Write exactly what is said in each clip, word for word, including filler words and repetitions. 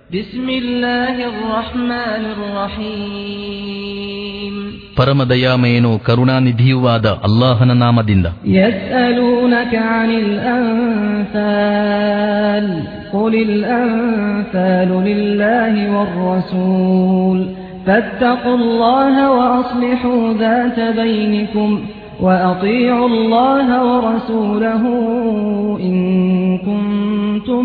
ಬಿಸ್ಮಿಲ್ಲಾಹಿರ್ ರಹ್ಮಾನಿರ್ ರಹೀಮ್. ಪರಮದಯಾಮಯನು ಕರುಣಾನಿಧಿಯುವಾದ ಅಲ್ಲಾಹನ ನಾಮದಿಂದ. ಯಸ್ಅಲೂನಕ ಅನಿಲ್ ಅನ್ಫಾಲ್ ಕುಲಿಲ್ ಅನ್ಫಾಲು ಲಿಲ್ಲಾಹಿ ವರ್ ರಸೂಲ್ ಫತ್ತಖುಲ್ಲಾಹ ವಅಸ್ಲಿಹೂ ذات ಬೈನಿಕುಂ وأطيعوا الله ورسوله إن كنتم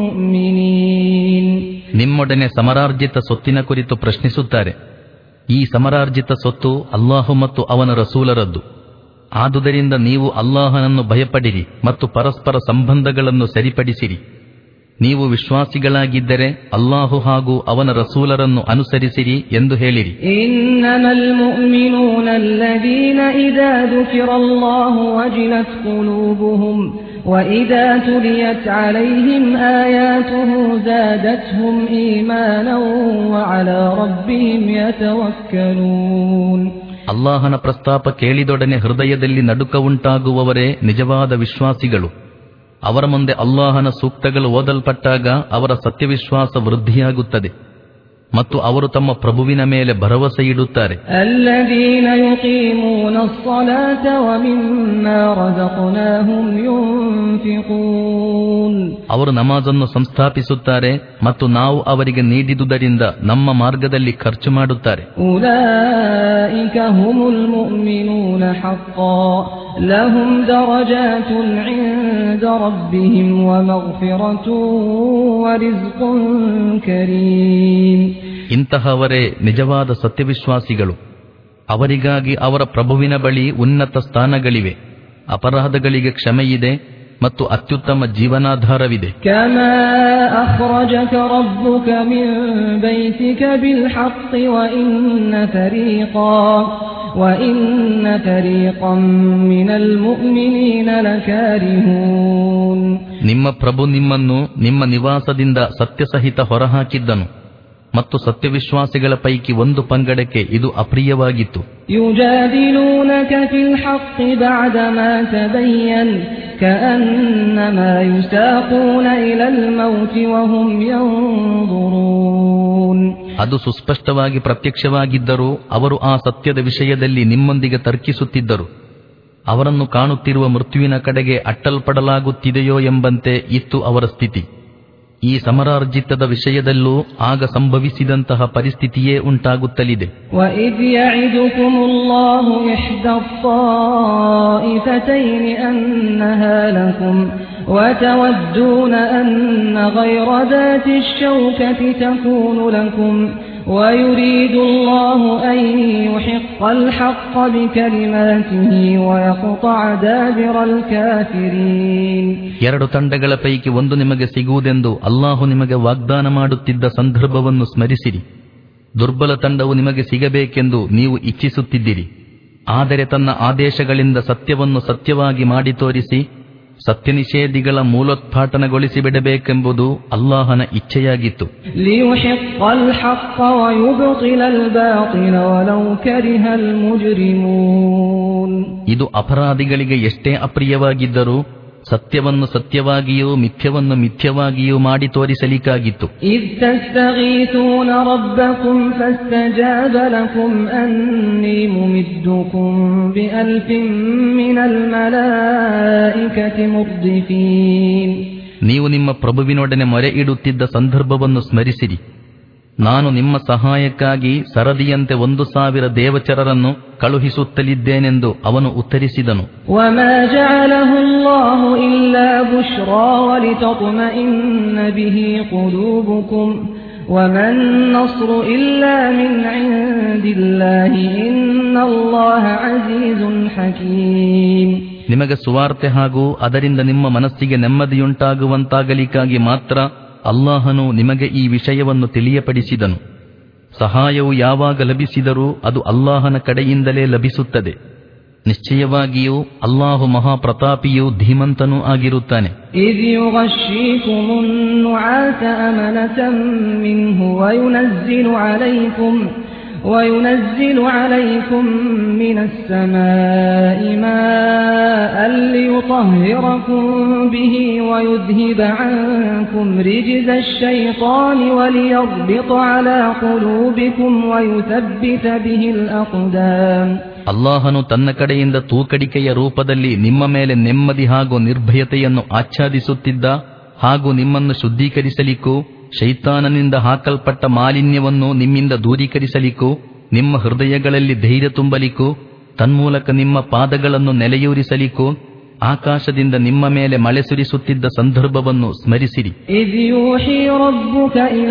مؤمنين. ನಿಮ್ಮೊಡನೆ ಸಮರಾರ್ಜಿತ ಸೊತ್ತಿನ ಕುರಿತು ಪ್ರಶ್ನಿಸುತ್ತಾರೆ. ಈ ಸಮರಾರ್ಜಿತ ಸೊತ್ತು ಅಲ್ಲಾಹು ಮತ್ತು ಅವನ ರಸೂಲರದ್ದು. ಆದುದರಿಂದ ನೀವು ಅಲ್ಲಾಹನನ್ನು ಭಯಪಡಿರಿ ಮತ್ತು ಪರಸ್ಪರ ಸಂಬಂಧಗಳನ್ನು ಸರಿಪಡಿಸಿರಿ. ನೀವು ವಿಶ್ವಾಸಿಗಳಾಗಿದ್ದರೆ ಅಲ್ಲಾಹು ಹಾಗೂ ಅವನ ರಸೂಲರನ್ನು ಅನುಸರಿಸಿರಿ ಎಂದು ಹೇಳಿರಿ. ಇನ್ನಮಲ್ ಮುಅ್ಮಿನೂನ ಅಲ್ಲದೀನ ಇದಾ ذುಕಿರಲ್ಲಾಹು ವಜಿಲತ್ ಕುಲೂಬುಹುಂ ವಇದಾ ತುಲಿಯತ್ ಅಲೈಹಿಂ ಆಯಾತುಹು ಝಾದತ್ಹುಂ ಈಮಾನನ್ ವಅಲಾ ರಬ್ಬಿಹಿಂ ಯತವಕ್ಕಲೂನ್. ಅಲ್ಲಾಹನ ಪ್ರಸ್ತಾಪ ಕೇಳಿದೊಡನೆ ಹೃದಯದಲ್ಲಿ ನಡುಕ ಉಂಟಾಗುವವರೇ ನಿಜವಾದ ವಿಶ್ವಾಸಿಗಳು. ಅವರ ಮುಂದೆ ಅಲ್ಲಾಹನ ಸೂಕ್ತಗಳು ಓದಲ್ಪಟ್ಟಾಗ ಅವರ ಸತ್ಯವಿಶ್ವಾಸ ವೃದ್ಧಿಯಾಗುತ್ತದೆ ಮತ್ತು ಅವರು ತಮ್ಮ ಪ್ರಭುವಿನ ಮೇಲೆ ಭರವಸೆ ಇಡುತ್ತಾರೆ. ಅಲ್ಲದೀನ ಯುಕೀಮೂನ ಅಸ್ಸಲಾತ ವಮಿಮ್ಮಾ ರಜಕ್ನಾಹುಂ ಯುನ್ಫಿಕೂನ್. ಅವರು ನಮಾಜನ್ನು ಸಂಸ್ಥಾಪಿಸುತ್ತಾರೆ ಮತ್ತು ನಾವು ಅವರಿಗೆ ನೀಡಿದುದರಿಂದ ನಮ್ಮ ಮಾರ್ಗದಲ್ಲಿ ಖರ್ಚು ಮಾಡುತ್ತಾರೆ. ಉಲೈಕ ಹುಮುಲ್ ಮುಅ್ಮಿನೂನ ಹಕ್ಕನ್ ಲಹುಂ ದರಜಾತುನ್ ಇಂದ ರಬ್ಬಿಹಿಂ ವಮಗ್ಫಿರತುನ್ ವರಿಜ್ಕುನ್ ಕರೀಮ್. ಇಂತಹವರೇ ನಿಜವಾದ ಸತ್ಯವಿಶ್ವಾಸಿಗಳು. ಅವರಿಗಾಗಿ ಅವರ ಪ್ರಭುವಿನ ಬಳಿ ಉನ್ನತ ಸ್ಥಾನಗಳಿವೆ, ಅಪರಾಧಗಳಿಗೆ ಕ್ಷಮೆಯಿದೆ ಮತ್ತು ಅತ್ಯುತ್ತಮ ಜೀವನಾಧಾರವಿದೆ. ಕಮಾ ಅಖ್ರಜಕ ರಬ್ಬುಕ ಮಿನ್ ಬೈತಿಕ ಬಿಲ್ ಹಕ್ಕಿ ವಇನ್ನ ಫರೀಕನ್ ವಇನ್ನ ಫರೀಕನ್ ಮಿನಲ್ ಮುಅ್ಮಿನೀನ ಲಕಾರಿಹೂನ್. ನಿಮ್ಮ ಪ್ರಭು ನಿಮ್ಮನ್ನು ನಿಮ್ಮ ನಿವಾಸದಿಂದ ಸತ್ಯಸಹಿತ ಹೊರಹಾಕಿದ್ದನು ಮತ್ತು ಸತ್ಯವಿಶ್ವಾಸಿಗಳ ಪೈಕಿ ಒಂದು ಪಂಗಡಕ್ಕೆ ಇದು ಅಪ್ರಿಯವಾಗಿತ್ತು. ಯುಜಾದಿಲೂನಕ ಫಿಲ್ ಹಕ್ಕಿ ಬಅದಮಾ ತಬಯ್ಯನ ಕಅನ್ನಮಾ ಯುಸಾಕೂನ ಇಲಲ್ ಮೌತಿ ವಹುಂ ಯಂظುರೂನ್. ಅದು ಸುಸ್ಪಷ್ಟವಾಗಿ ಪ್ರತ್ಯಕ್ಷವಾಗಿದ್ದರೂ ಅವರು ಆ ಸತ್ಯದ ವಿಷಯದಲ್ಲಿ ನಿಮ್ಮೊಂದಿಗೆ ತರ್ಕಿಸುತ್ತಿದ್ದರು. ಅವರನ್ನು ಕಾಣುತ್ತಿರುವ ಮೃತ್ಯುವಿನ ಕಡೆಗೆ ಅಟ್ಟಲ್ಪಡಲಾಗುತ್ತಿದೆಯೋ ಎಂಬಂತೆ ಇತ್ತು ಅವರ ಸ್ಥಿತಿ. ಈ ಸಮರಾರ್ಜಿತದ ವಿಷಯದಲ್ಲೂ ಆಗ ಸಂಭವಿಸಿದಂತಹ ಪರಿಸ್ಥಿತಿಯೇ ಉಂಟಾಗುತ್ತಲಿದೆ. ವಇದ್ ಯಇದುಕುಮುಲ್ಲಾಹು ಇಹ್ದಾ ತ್ವಾಯಿಫತೈನಿ ಅನ್ನಹಾ ಲಕುಂ ವತವದ್ದೂನ ಅನ್ನ ಗೈರ ذات الشوكة تكون لكم ويريد الله أن يحق الحق بكلماته ويقطع دابر الكافرين. ಎರಡು ತಂಡಗಳ ಪೈಕಿ ಒಂದು ನಿಮಗೆ ಸಿಗುವುದೆಂದು ಅಲ್ಲಾಹು ನಿಮಗೆ ವಾಗ್ದಾನ ಮಾಡುತ್ತಿದ್ದ ಸಂದರ್ಭವನ್ನು ಸ್ಮರಿಸಿರಿ. ದುರ್ಬಲ ತಂಡವು ನಿಮಗೆ ಸಿಗಬೇಕೆಂದು ನೀವು ಇಚ್ಛಿಸುತ್ತಿದ್ದಿರಿ. ಆದರೆ ತನ್ನ ಆದೇಶಗಳಿಂದ ಸತ್ಯವನ್ನು ಸತ್ಯವಾಗಿ ಮಾಡಿ ತೋರಿಸಿ ಸತ್ಯನಿಷೇಧಿಗಳ ಮೂಲೋತ್ಪಾಟನಗೊಳಿಸಿ ಬಿಡಬೇಕೆಂಬುದು ಅಲ್ಲಾಹನ ಇಚ್ಛೆಯಾಗಿತ್ತು. ಇದು ಅಪರಾಧಿಗಳಿಗೆ ಎಷ್ಟೇ ಅಪ್ರಿಯವಾಗಿದ್ದರೂ ಸತ್ಯವನ್ನು ಸತ್ಯವಾಗಿಯೂ ಮಿಥ್ಯವನ್ನು ಮಿಥ್ಯವಾಗಿಯೂ ಮಾಡಿ ತೋರಿಸಲಿಕ್ಕಾಗಿತ್ತು. ನೀವು ನಿಮ್ಮ ಪ್ರಭುವಿನೊಡನೆ ಮೊರೆ ಇಡುತ್ತಿದ್ದ ಸಂದರ್ಭವನ್ನು ಸ್ಮರಿಸಿರಿ. ನಾನು ನಿಮ್ಮ ಸಹಾಯಕ್ಕಾಗಿ ಸರದಿಯಂತೆ ಒಂದು ಸಾವಿರ ದೇವಚರರನ್ನು ಕಳುಹಿಸುತ್ತಲಿದ್ದೇನೆಂದು ಅವನು ಉತ್ತರಿಸಿದನು. ವಮಾ ಜಅಲಹು ಅಲ್ಲಾಹು ಇಲ್ಲಾ ಬುಶ್ರಾ ವಲಿತತ್ಮಇನ್ನ ಬಿಹಿ ಕುಲೂಬುಕುಂ ವಮನ್ ನಸ್ರು ಇಲ್ಲಾ ಮಿನ್ ಇಂದಿಲ್ಲಾಹಿ ಇನ್ನಲ್ಲಾಹ ಅಜೀಜುನ್ ಹಕೀಮ್. ನಿಮಗೆ ಸುವಾರ್ತೆ ಹಾಗೂ ಅದರಿಂದ ನಿಮ್ಮ ಮನಸ್ಸಿಗೆ ನೆಮ್ಮದಿಯುಂಟಾಗುವಂತಾಗಲಿಕ್ಕಾಗಿ ಮಾತ್ರ ಅಲ್ಲಾಹನು ನಿಮಗೆ ಈ ವಿಷಯವನ್ನು ತಿಳಿಯಪಡಿಸಿದನು. ಸಹಾಯವು ಯಾವಾಗ ಲಭಿಸಿದರೂ ಅದು ಅಲ್ಲಾಹನ ಕಡೆಯಿಂದಲೇ ಲಭಿಸುತ್ತದೆ. ನಿಶ್ಚಯವಾಗಿಯೂ ಅಲ್ಲಾಹು ಮಹಾಪ್ರತಾಪಿಯೂ ಧೀಮಂತನೂ ಆಗಿರುತ್ತಾನೆ. ಇದ್ ಯುಗಶ್ಶೀಕುಮುನ್ ನುಆಸ ಅಮನತಂ ಮಿನ್ಹು ವಯುನಜ್ಜಿಲು ಅಲೈಕುಂ وينزل عليكم من السماء ماء ليطهركم به ويذهب عنكم رجز الشيطان وليربط على قلوبكم ويثبت به الأقدام. ಅಲ್ಲಾಹನು ತನ್ನ ಕಡೆಯಿಂದ ತೂಕಡಿಕೆಯ ರೂಪದಲ್ಲಿ ನಿಮ್ಮ ಮೇಲೆ ನೆಮ್ಮದಿ ಹಾಗೂ ನಿರ್ಭಯತೆಯನ್ನು ಆಚ್ಛಾದಿಸುತ್ತಿದ್ದ ಹಾಗೂ ನಿಮ್ಮನ್ನು ಶುದ್ಧೀಕರಿಸಲಿಕ್ಕೂ ಶೈತಾನನಿಂದ ಹಾಕಲ್ಪಟ್ಟ ಮಾಲಿನ್ಯವನ್ನು ನಿಮ್ಮಿಂದ ದೂರೀಕರಿಸಲಿಕ್ಕೂ ನಿಮ್ಮ ಹೃದಯಗಳಲ್ಲಿ ಧೈರ್ಯ ತುಂಬಲಿಕ್ಕೂ ತನ್ಮೂಲಕ ನಿಮ್ಮ ಪಾದಗಳನ್ನು ನೆಲೆಯೂರಿಸಲಿಕ್ಕೂ ಆಕಾಶದಿಂದ ನಿಮ್ಮ ಮೇಲೆ ಮಳೆ ಸುರಿಸುತ್ತಿದ್ದ ಸಂದರ್ಭವನ್ನು ಸ್ಮರಿಸಿರಿ. إذ يوحي ربك إلى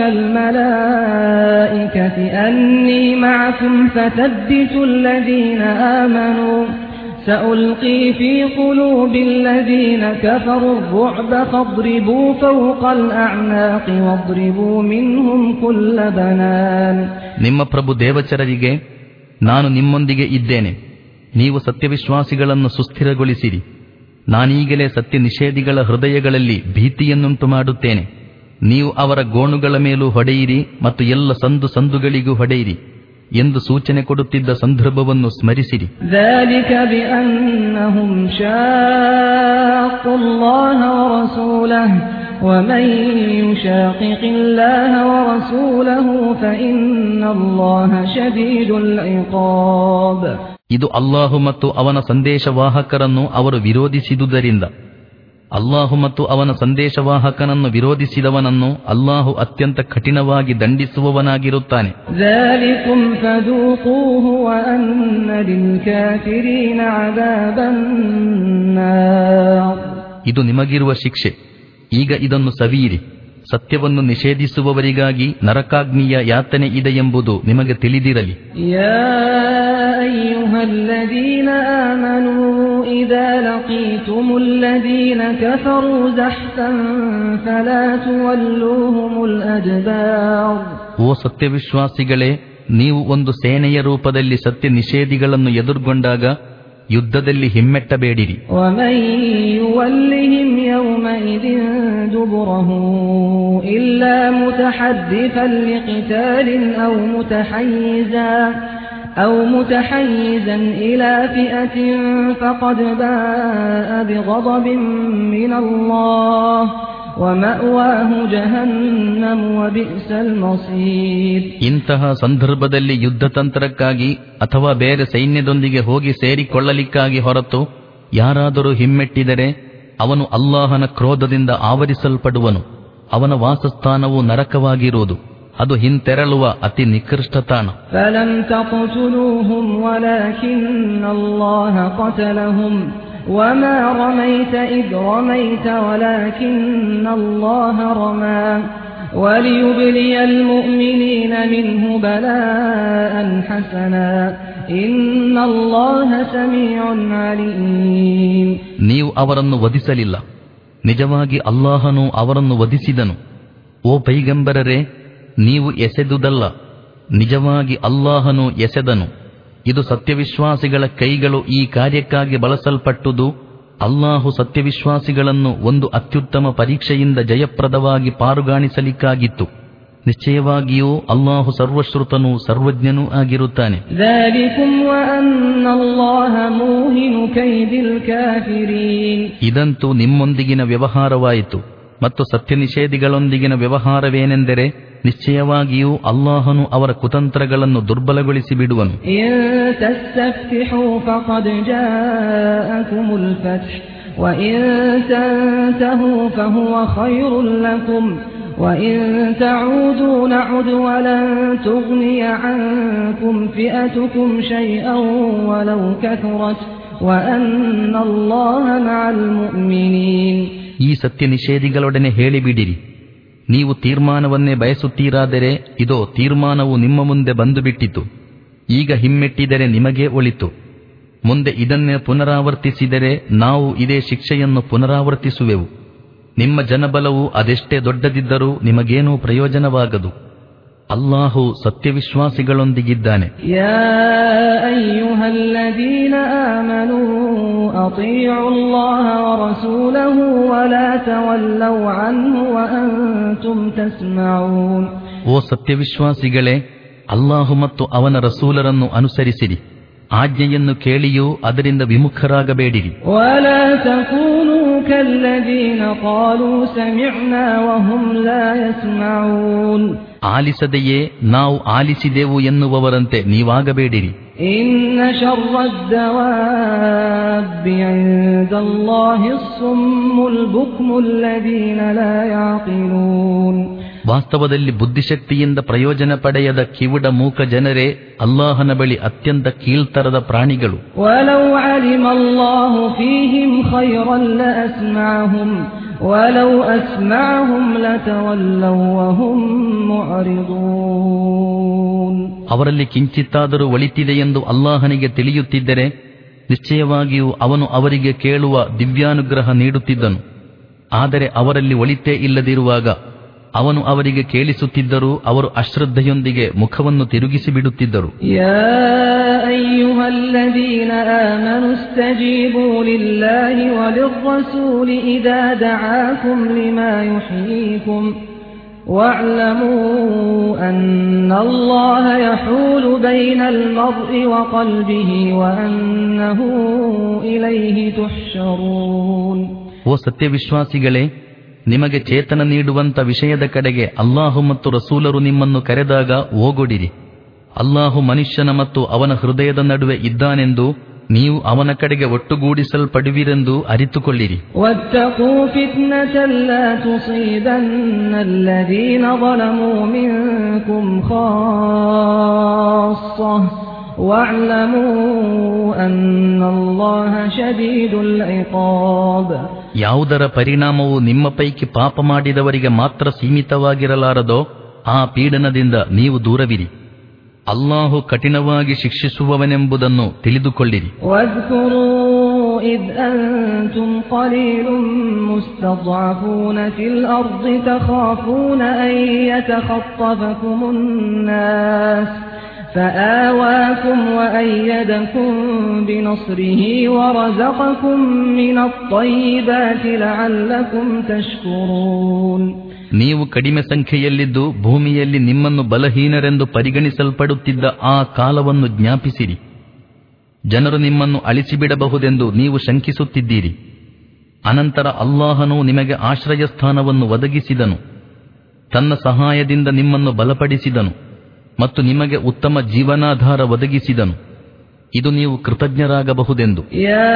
الملائكة أني معكم فثبتوا الذين آمنوا سألقي في قلوب الذين كفروا الرعب فاضربوا فوق الأعناق واضربوا منهم كل بنان. ನಿಮ್ಮ ಪ್ರಭು ದೇವಚರರಿಗೆ, ನಾನು ನಿಮ್ಮೊಂದಿಗೆ ಇದ್ದೇನೆ, ನೀವು ಸತ್ಯವಿಶ್ವಾಸಿಗಳನ್ನು ಸುಸ್ಥಿರಗೊಳಿಸಿರಿ. ನಾನೀಗಲೇ ಸತ್ಯ ನಿಷೇಧಿಗಳ ಹೃದಯಗಳಲ್ಲಿ ಭೀತಿಯನ್ನುಂಟು ಮಾಡುತ್ತೇನೆ. ನೀವು ಅವರ ಗೋಣುಗಳ ಮೇಲೂ ಹೊಡೆಯಿರಿ ಮತ್ತು ಎಲ್ಲ ಸಂದು ಸಂದುಗಳಿಗೂ ಹೊಡೆಯಿರಿ ಎಂದು ಸೂಚನೆ ಕೊಡುತ್ತಿದ್ದ ಸಂದರ್ಭವನ್ನು ಸ್ಮರಿಸಿರಿ. ذلك بأنهم شاقوا الله ورسوله ومن يشاقق الله ورسوله فإن الله شديد العقاب. ಇದು ಅಲ್ಲಾಹು ಮತ್ತು ಅವನ ಸಂದೇಶವಾಹಕರನ್ನು ಅವರು ವಿರೋಧಿಸಿದುದರಿಂದ. ಅಲ್ಲಾಹು ಮತ್ತು ಅವನ ಸಂದೇಶವಾಹಕನನ್ನು ವಿರೋಧಿಸಿದವನನ್ನು ಅಲ್ಲಾಹು ಅತ್ಯಂತ ಕಠಿಣವಾಗಿ ದಂಡಿಸುವವನಾಗಿರುತ್ತಾನೆ. ذلكم فذوقوه وأن للكافرين عذاب النار. ಇದು ನಿಮಗಿರುವ ಶಿಕ್ಷೆ, ಈಗ ಇದನ್ನು ಸವಿಯಿರಿ. ಸತ್ಯವನ್ನು ನಿಷೇಧಿಸುವವರಿಗಾಗಿ ನರಕಾಗ್ನಿಯ ಯಾತನೆ ಇದೆ ಎಂಬುದು ನಿಮಗೆ ತಿಳಿದಿರಲಿ. ಯಾ ಅಯ್ಯುಹಲ್ಲದೀನ ಆಮನೂ ಇದಾ ಲಕೀತುಮುಲ್ಲದೀನ ಕಫರೂ ಝಹ್ಫನ್ ಫಲಾ ತುವಲ್ಲೂಹುಮುಲ್ ಅದ್ಬಾರ್. ಓ ಸತ್ಯವಿಶ್ವಾಸಿಗಳೇ, ನೀವು ಒಂದು ಸೇನೆಯ ರೂಪದಲ್ಲಿ ಸತ್ಯ ನಿಷೇಧಿಗಳನ್ನು ಎದುರುಗೊಂಡಾಗ ಯುದ್ಧದಲ್ಲಿ ಹಿಮ್ಮೆಟ್ಟಬೇಡಿರಿ. ومن يولهم يومئذ دبره إلا متحدثا لقتال أو متحيزا أو متحيزا إلى فئة فقد باء بغضب من الله ومأواه جهنم وبئس المصير. ಇಂತಹ ಸಂದರ್ಭದಲ್ಲಿ ಯುದ್ಧತಂತ್ರಕ್ಕಾಗಿ ಅಥವಾ ಬೇರೆ ಸೈನ್ಯದೊಂದಿಗೆ ಹೋಗಿ ಸೇರಿಕೊಳ್ಳಲಿಕ್ಕಾಗಿ ಹೊರತು ಯಾರಾದರೂ ಹಿಮ್ಮೆಟ್ಟಿದರೆ ಅವನು ಅಲ್ಲಾಹನ ಕ್ರೋಧದಿಂದ ಆವರಿಸಲ್ಪಡುವನು. ಅವನ ವಾಸಸ್ಥಾನವು ನರಕವಾಗಿರುವುದು, ಅದು ಹಿಂತೆರಳುವ ಅತಿ ನಿಕೃಷ್ಟ ತಾಣ. فلم تقتلوهم ولكن الله قتلهم وما رميت إذ رميت ولكن الله رمى وليبلي المؤمنين منه بلاء حسنا إن الله سميع عليم. ನೀವು ಅವರನ್ನು ವಧಿಸಲಿಲ್ಲ, ನಿಜವಾಗಿ ಅಲ್ಲಾಹನು ಅವರನ್ನು ವಧಿಸಿದನು. ಓ ಪೈಗಂಬರರೇ, ನೀವು ಎಸೆದುದಲ್ಲ, ನಿಜವಾಗಿ ಅಲ್ಲಾಹನು ಎಸೆದನು. ಇದು ಸತ್ಯವಿಶ್ವಾಸಿಗಳ ಕೈಗಳು ಈ ಕಾರ್ಯಕ್ಕಾಗಿ ಬಳಸಲ್ಪಟ್ಟುದು. ಅಲ್ಲಾಹು ಸತ್ಯವಿಶ್ವಾಸಿಗಳನ್ನು ಒಂದು ಅತ್ಯುತ್ತಮ ಪರೀಕ್ಷೆಯಿಂದ ಜಯಪ್ರದವಾಗಿ ಪಾರುಗಾಣಿಸಲಿಕ್ಕಾಗಿತ್ತು. ನಿಶ್ಚಯವಾಗಿಯೂ ಅಲ್ಲಾಹು ಸರ್ವಶ್ರುತನೂ ಸರ್ವಜ್ಞನೂ ಆಗಿರುತ್ತಾನೆ. ಇದಂತೂ ನಿಮ್ಮೊಂದಿಗಿನ ವ್ಯವಹಾರವಾಯಿತು. ಮತ್ತು ಸತ್ಯ ನಿಷೇಧಿಗಳೊಂದಿಗಿನ ವ್ಯವಹಾರವೇನೆಂದರೆ, ನಿಶ್ಚಯವಾಗಿಯೂ ಅಲ್ಲಾಹನು ಅವರ ಕುತಂತ್ರಗಳನ್ನು ದುರ್ಬಲಗೊಳಿಸಿ ಬಿಡುವನು. وَإِن تَعُودُوا نَعُدْ وَلَن تُغْنِيَ عَنكُمْ فِئَتُكُمْ شَيْئًا وَلَوْ كَثُرَتْ وَأَنَّ اللَّهَ مَعَ الْمُؤْمِنِينَ. ಈ ಸತ್ಯ ನಿಷೇಧಿಗಳೊಡನೆ ಹೇಳಿಬಿಡಿರಿ, ನೀವು ತೀರ್ಮಾನವನ್ನೇ ಬಯಸುತ್ತೀರಾದರೆ ಇದೋ ತೀರ್ಮಾನವು ನಿಮ್ಮ ಮುಂದೆ ಬಂದು ಬಿಟ್ಟಿತು. ಈಗ ಹಿಮ್ಮೆಟ್ಟಿದರೆ ನಿಮಗೇ ಒಳಿತು. ಮುಂದೆ ಇದನ್ನೇ ಪುನರಾವರ್ತಿಸಿದರೆ ನಾವು ಇದೇ ಶಿಕ್ಷೆಯನ್ನು ಪುನರಾವರ್ತಿಸುವೆವು. ನಿಮ್ಮ ಜನಬಲವು ಅದೆಷ್ಟೇ ದೊಡ್ಡದಿದ್ದರೂ ನಿಮಗೇನೂ ಪ್ರಯೋಜನವಾಗದು. ಅಲ್ಲಾಹು ಸತ್ಯವಿಶ್ವಾಸಿಗಳೊಂದಿಗಿದ್ದಾನೆ. ಯಾ ಅಯ್ಯುಹಲ್ಲದೀನ ಆಮನೂ ಅತೀഉ ಅಲ್ಲಾಹ ವ ರಸೂಲಹು ವ ಲಾ ತವಲ್ಲೌ ಅನ್ಹು ವ ಅಂತುಂ ತಸ್ಮಊನ್. ಓ ಸತ್ಯವಿಶ್ವಾಸಿಗಳೇ, ಅಲ್ಲಾಹು ಮತ್ತು ಅವನ ರಸೂಲರನ್ನು ಅನುಸರಿಸಿರಿ. ಆಜ್ಞೆಯನ್ನು ಕೇಳಿಯೂ ಅದರಿಂದ ವಿಮುಖರಾಗಬೇಡಿರಿ. ವಲಾ ತಕೂನೂ ಕಲ್ಲದೀನ ಕಾಲೂ ಸಮಿಅನಾ ವಹುಂ ಲಾ ಯಸ್ಮಊನ್. ಆಲಿಸದೆಯೇ ನಾವು ಆಲಿಸಿದೆವು ಎನ್ನುವವರಂತೆ ನೀವಾಗಬೇಡಿರಿ. ಇನ್ನ ಶರ್ರದ್ ದವಾಬ್ಬಿ ಇಂದಲ್ಲಾಹಿ ಅಸ್ಸುಮ್ಮುಲ್ ಬುಕ್ಮುಲ್ ಲದೀನ ಲಾ ಯಾಕಿಲೂನ್. ವಾಸ್ತವದಲ್ಲಿ ಬುದ್ಧಿಶಕ್ತಿಯಿಂದ ಪ್ರಯೋಜನ ಪಡೆಯದ ಕಿವುಡ ಮೂಕ ಜನರೇ ಅಲ್ಲಾಹನ ಬಳಿ ಅತ್ಯಂತ ಕೀಳ್ತರದ ಪ್ರಾಣಿಗಳು. ವಲೌ ಅಲಿಮಲ್ಲಾಹು ಫೀಹಿಂ ಖೈರನ್ ಲಅಸ್ಮಅಹುಂ ವಲೌ ಅಸ್ಮಅಹುಂ ಲತವಲ್ಲೌ ವಹುಂ ಮುಅರಿದೂನ್. ಅವರಲ್ಲಿ ಕಿಂಚಿತ್ತಾದರೂ ಒಳಿತಿದೆಯೆಂದು ಅಲ್ಲಾಹನಿಗೆ ತಿಳಿಯುತ್ತಿದ್ದರೆ ನಿಶ್ಚಯವಾಗಿಯೂ ಅವನು ಅವರಿಗೆ ಕೇಳುವ ದಿವ್ಯಾನುಗ್ರಹ ನೀಡುತ್ತಿದ್ದನು. ಆದರೆ ಅವರಲ್ಲಿ ಒಳಿತೇ ಇಲ್ಲದಿರುವಾಗ ಅವನು ಅವರಿಗೆ ಕೇಳಿಸುತ್ತಿದ್ದರೂ ಅವರು ಅಶ್ರದ್ಧೆಯೊಂದಿಗೆ ಮುಖವನ್ನು ತಿರುಗಿಸಿ ಬಿಡುತ್ತಿದ್ದರು. ಯಾ ಅಯ್ಯುಹಲ್ಲದೀನ ಆಮನು ಇಸ್ತಜೀಬೂ ಲಿಲ್ಲಾಹಿ ವಲಿರ್ರಸೂಲಿ ಇದಾ ದಆಕುಂ ಲಿಮಾ ಯುಹ್ಯೀಕುಂ ವಅಲಮೂ ಅನ್ನಲ್ಲಾಹ ಯಹೂಲು ಬೈನಲ್ ಮರ್ಇ ವಕಲ್ಬಿಹಿ ವಅನ್ನಹು ಇಲೈಹಿ ತುಹ್ಶರೂನ್. ಓ ಸತ್ಯವಿಶ್ವಾಸಿಗಳೇ, ನಿಮಗೆ ಚೇತನ ನೀಡುವಂತ ವಿಷಯದ ಕಡೆಗೆ ಅಲ್ಲಾಹು ಮತ್ತು ರಸೂಲರು ನಿಮ್ಮನ್ನು ಕರೆದಾಗ ಓಗೊಡಿರಿ. ಅಲ್ಲಾಹು ಮನುಷ್ಯನ ಮತ್ತು ಅವನ ಹೃದಯದ ನಡುವೆ ಇದ್ದಾನೆಂದು ನೀವು ಅವನ ಕಡೆಗೆ ಒಟ್ಟುಗೂಡಿಸಲ್ಪಡುವಿರೆಂದು ಅರಿತುಕೊಳ್ಳಿರಿ. ವತ್ತಕೂ ಫಿತ್ನತನ್ ಲಾ ತುಸೀಬನ್ನ ಅಲ್ಲದೀನ ظಲಮೂ ಮಿನ್ಕುಂ ಖಾಸ್ಸ ವಅಲಮೂ ಅನ್ನಲ್ಲಾಹ ಶದೀದುಲ್ ಇಕಾಬ್. ಯಾವುದರ ಪರಿಣಾಮವು ನಿಮ್ಮ ಪೈಕಿ ಪಾಪ ಮಾಡಿದವರಿಗೆ ಮಾತ್ರ ಸೀಮಿತವಾಗಿರಲಾರದೋ ಆ ಪೀಡನದಿಂದ ನೀವು ದೂರವಿರಿ. ಅಲ್ಲಾಹು ಕಠಿಣವಾಗಿ ಶಿಕ್ಷಿಸುವವನೆಂಬುದನ್ನು ತಿಳಿದುಕೊಳ್ಳಿರಿ. ವಜ್ಕುರೂ ಇದ್ ಅಂತುಂ ಕಲೀಲುಂ ಮುಸ್ತضعಫೂನ ಫಿಲ್ ಅರ್ضಿ ತಖಾಫೂನ ಅನ್ ಯತಖತ್ತಫಕುಮುನ್ ನಾಸ್ فآواكم وأيدكم بنصره ورزقكم من الطيبات لعلكم تشكرون. ನೀವು ಕಡಿಮೆ ಸಂಖ್ಯೆಯಲ್ಲಿದ್ದು ಭೂಮಿಯಲ್ಲಿ ನಿಮ್ಮನ್ನು ಬಲಹೀನರೆಂದು ಪರಿಗಣಿಸಲ್ಪಡುತ್ತಿದ್ದ ಆ ಕಾಲವನ್ನು ಜ್ಞಾಪಿಸಿರಿ. ಜನರು ನಿಮ್ಮನ್ನು ಅಳಿಸಿಬಿಡಬಹುದೆಂದು ನೀವು ಶಂಕಿಸುತ್ತಿದ್ದೀರಿ. ಅನಂತರ ಅಲ್ಲಾಹನು ನಿಮಗೆ ಆಶ್ರಯ ಸ್ಥಾನವನ್ನು ಒದಗಿಸಿದನು, ತನ್ನ ಸಹಾಯದಿಂದ ನಿಮ್ಮನ್ನು ಬಲಪಡಿಸಿದನು ಮತ್ತು ನಿಮಗೆ ಉತ್ತಮ ಜೀವನಾಧಾರ ಒದಗಿಸಿದನು. ಇದು ನೀವು ಕೃತಜ್ಞರಾಗಬಹುದೆಂದು. ಯಾ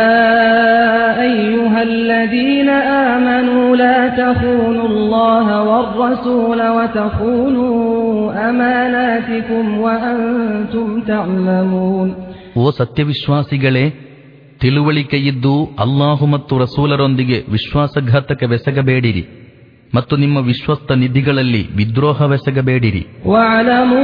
ಅಯ್ಯುಹಲ್ಲದೀನ ಆಮನೂ ಲಾ ತಖೂನುಲ್ಲಾಹ ವರ್ರಸೂಲ ವತಖೂನೂ ಅಮಾನಾತಿಕುಂ ವಅಂತುಂ ತಅಲಮೂನ್. ಓ ಸತ್ಯವಿಶ್ವಾಸಿಗಳೇ, ತಿಳುವಳಿಕೆಯಿದ್ದು ಅಲ್ಲಾಹು ಮತ್ತು ರಸೂಲರೊಂದಿಗೆ ವಿಶ್ವಾಸಘಾತಕವೆಸಗಬೇಡಿರಿ ಮತ್ತು ನಿಮ್ಮ ವಿಶ್ವಸ್ತ ನಿಧಿಗಳಲ್ಲಿ ವಿದ್ರೋಹವೆಸಗಬೇಡಿರಿ. ವಅಲಮೂ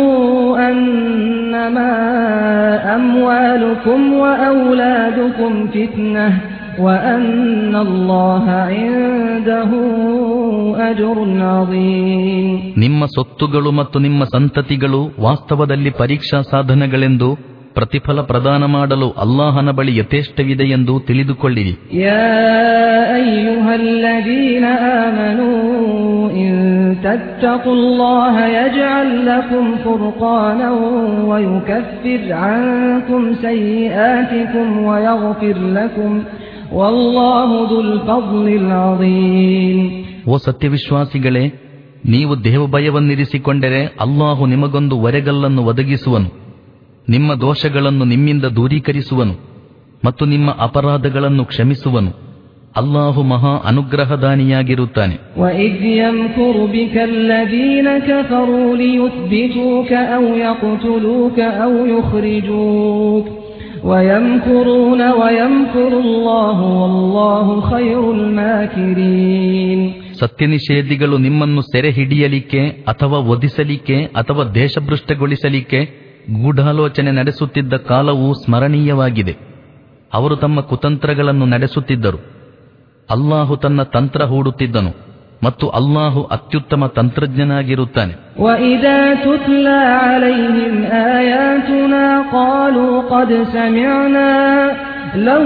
ಅನ್ನಮಾ ಅಮ್ವಾಲುಕುಂ ವಔಲಾದುಕುಂ ಫಿತ್ನಃ ವಅನ್ನಲ್ಲಾಹ ಇಂದಹು ಅಜ್ರುನ್ ಅಜೀಮ್. ನಿಮ್ಮ ಸೊತ್ತುಗಳು ಮತ್ತು ನಿಮ್ಮ ಸಂತತಿಗಳು ವಾಸ್ತವದಲ್ಲಿ ಪರೀಕ್ಷಾ ಸಾಧನಗಳೆಂದು ಪ್ರತಿಫಲ ಪ್ರದಾನ ಮಾಡಲು ಅಲ್ಲಾಹನ ಬಳಿ ಯಥೇಷ್ಟವಿದೆಯೆಂದು ತಿಳಿದುಕೊಳ್ಳಿರಿ. ಯಾ ಅಯ್ಯುಹಲ್ಲದೀನ ಆಮನೂ ಇನ್ ತತ್ತಖುಲ್ಲಾಹ ಯಜ್ಅಲ್ ಲಕುಂ ಫುರ್ಖಾನನ್ ವಯುಕಫಿರ್ ಅನ್ಕುಂ ಸಯ್ಯಿಆತಿಕುಂ ವಯಗ್ಫಿರ್ ಲಕುಂ ವಲ್ಲಾಹು ದುಲ್ ಫದ್ಲಿಲ್ ಅಜೀಮ್. ಓ ಸತ್ಯವಿಶ್ವಾಸಿಗಳೇ, ನೀವು ದೇವಭಯವನ್ನಿರಿಸಿಕೊಂಡರೆ ಅಲ್ಲಾಹು ನಿಮಗೊಂದು ಒರೆಗಲ್ಲನ್ನು ಒದಗಿಸುವನು, ನಿಮ್ಮ ದೋಷಗಳನ್ನು ನಿಮ್ಮಿಂದ ದೂರೀಕರಿಸುವನು ಮತ್ತು ನಿಮ್ಮ ಅಪರಾಧಗಳನ್ನು ಕ್ಷಮಿಸುವನು. ಅಲ್ಲಾಹು ಮಹಾ ಅನುಗ್ರಹದಾನಿಯಾಗಿರುತ್ತಾನೆ. ವಇದ್ ಯಮ್ಕುರು ಬಿಕಲ್ಲದೀನ ಕಫರೂ ಲಿಯುತ್ಬಿತೂಕ ಔ ಯಖ್ತುಲೂಕ ಔ ಯುಖ್ರಿಜೂಕ ವಯಮ್ಕುರೂನ ವಯಮ್ಕುರುಲ್ಲಾಹು ವಲ್ಲಾಹು ಖೈರುಲ್ ಮಾಕಿರೀನ್. ಸತ್ಯನಿಷೇಧಿಗಳು ನಿಮ್ಮನ್ನು ಸೆರೆ ಹಿಡಿಯಲಿಕ್ಕೆ ಅಥವಾ ವಧಿಸಲಿಕ್ಕೆ ಅಥವಾ ದೇಶಭ್ರಷ್ಟಗೊಳಿಸಲಿಕ್ಕೆ ಗೂಢಾಲೋಚನೆ ನಡೆಸುತ್ತಿದ್ದ ಕಾಲವು ಸ್ಮರಣೀಯವಾಗಿದೆ. ಅವರು ತಮ್ಮ ಕುತಂತ್ರಗಳನ್ನು ನಡೆಸುತ್ತಿದ್ದರು. ಅಲ್ಲಾಹು ತನ್ನ ತಂತ್ರ ಹೂಡುತ್ತಿದ್ದನು ಮತ್ತು ಅಲ್ಲಾಹು ಅತ್ಯುತ್ತಮ ತಂತ್ರಜ್ಞನಾಗಿರುತ್ತಾನೆ. ವಇದಾ ತುತ್ಲಾ ಅಲೈಹಿಂ ಆಯಾತುನಾ ಕಾಲೂ ಖದ್ ಸಮಿಅನಾ لو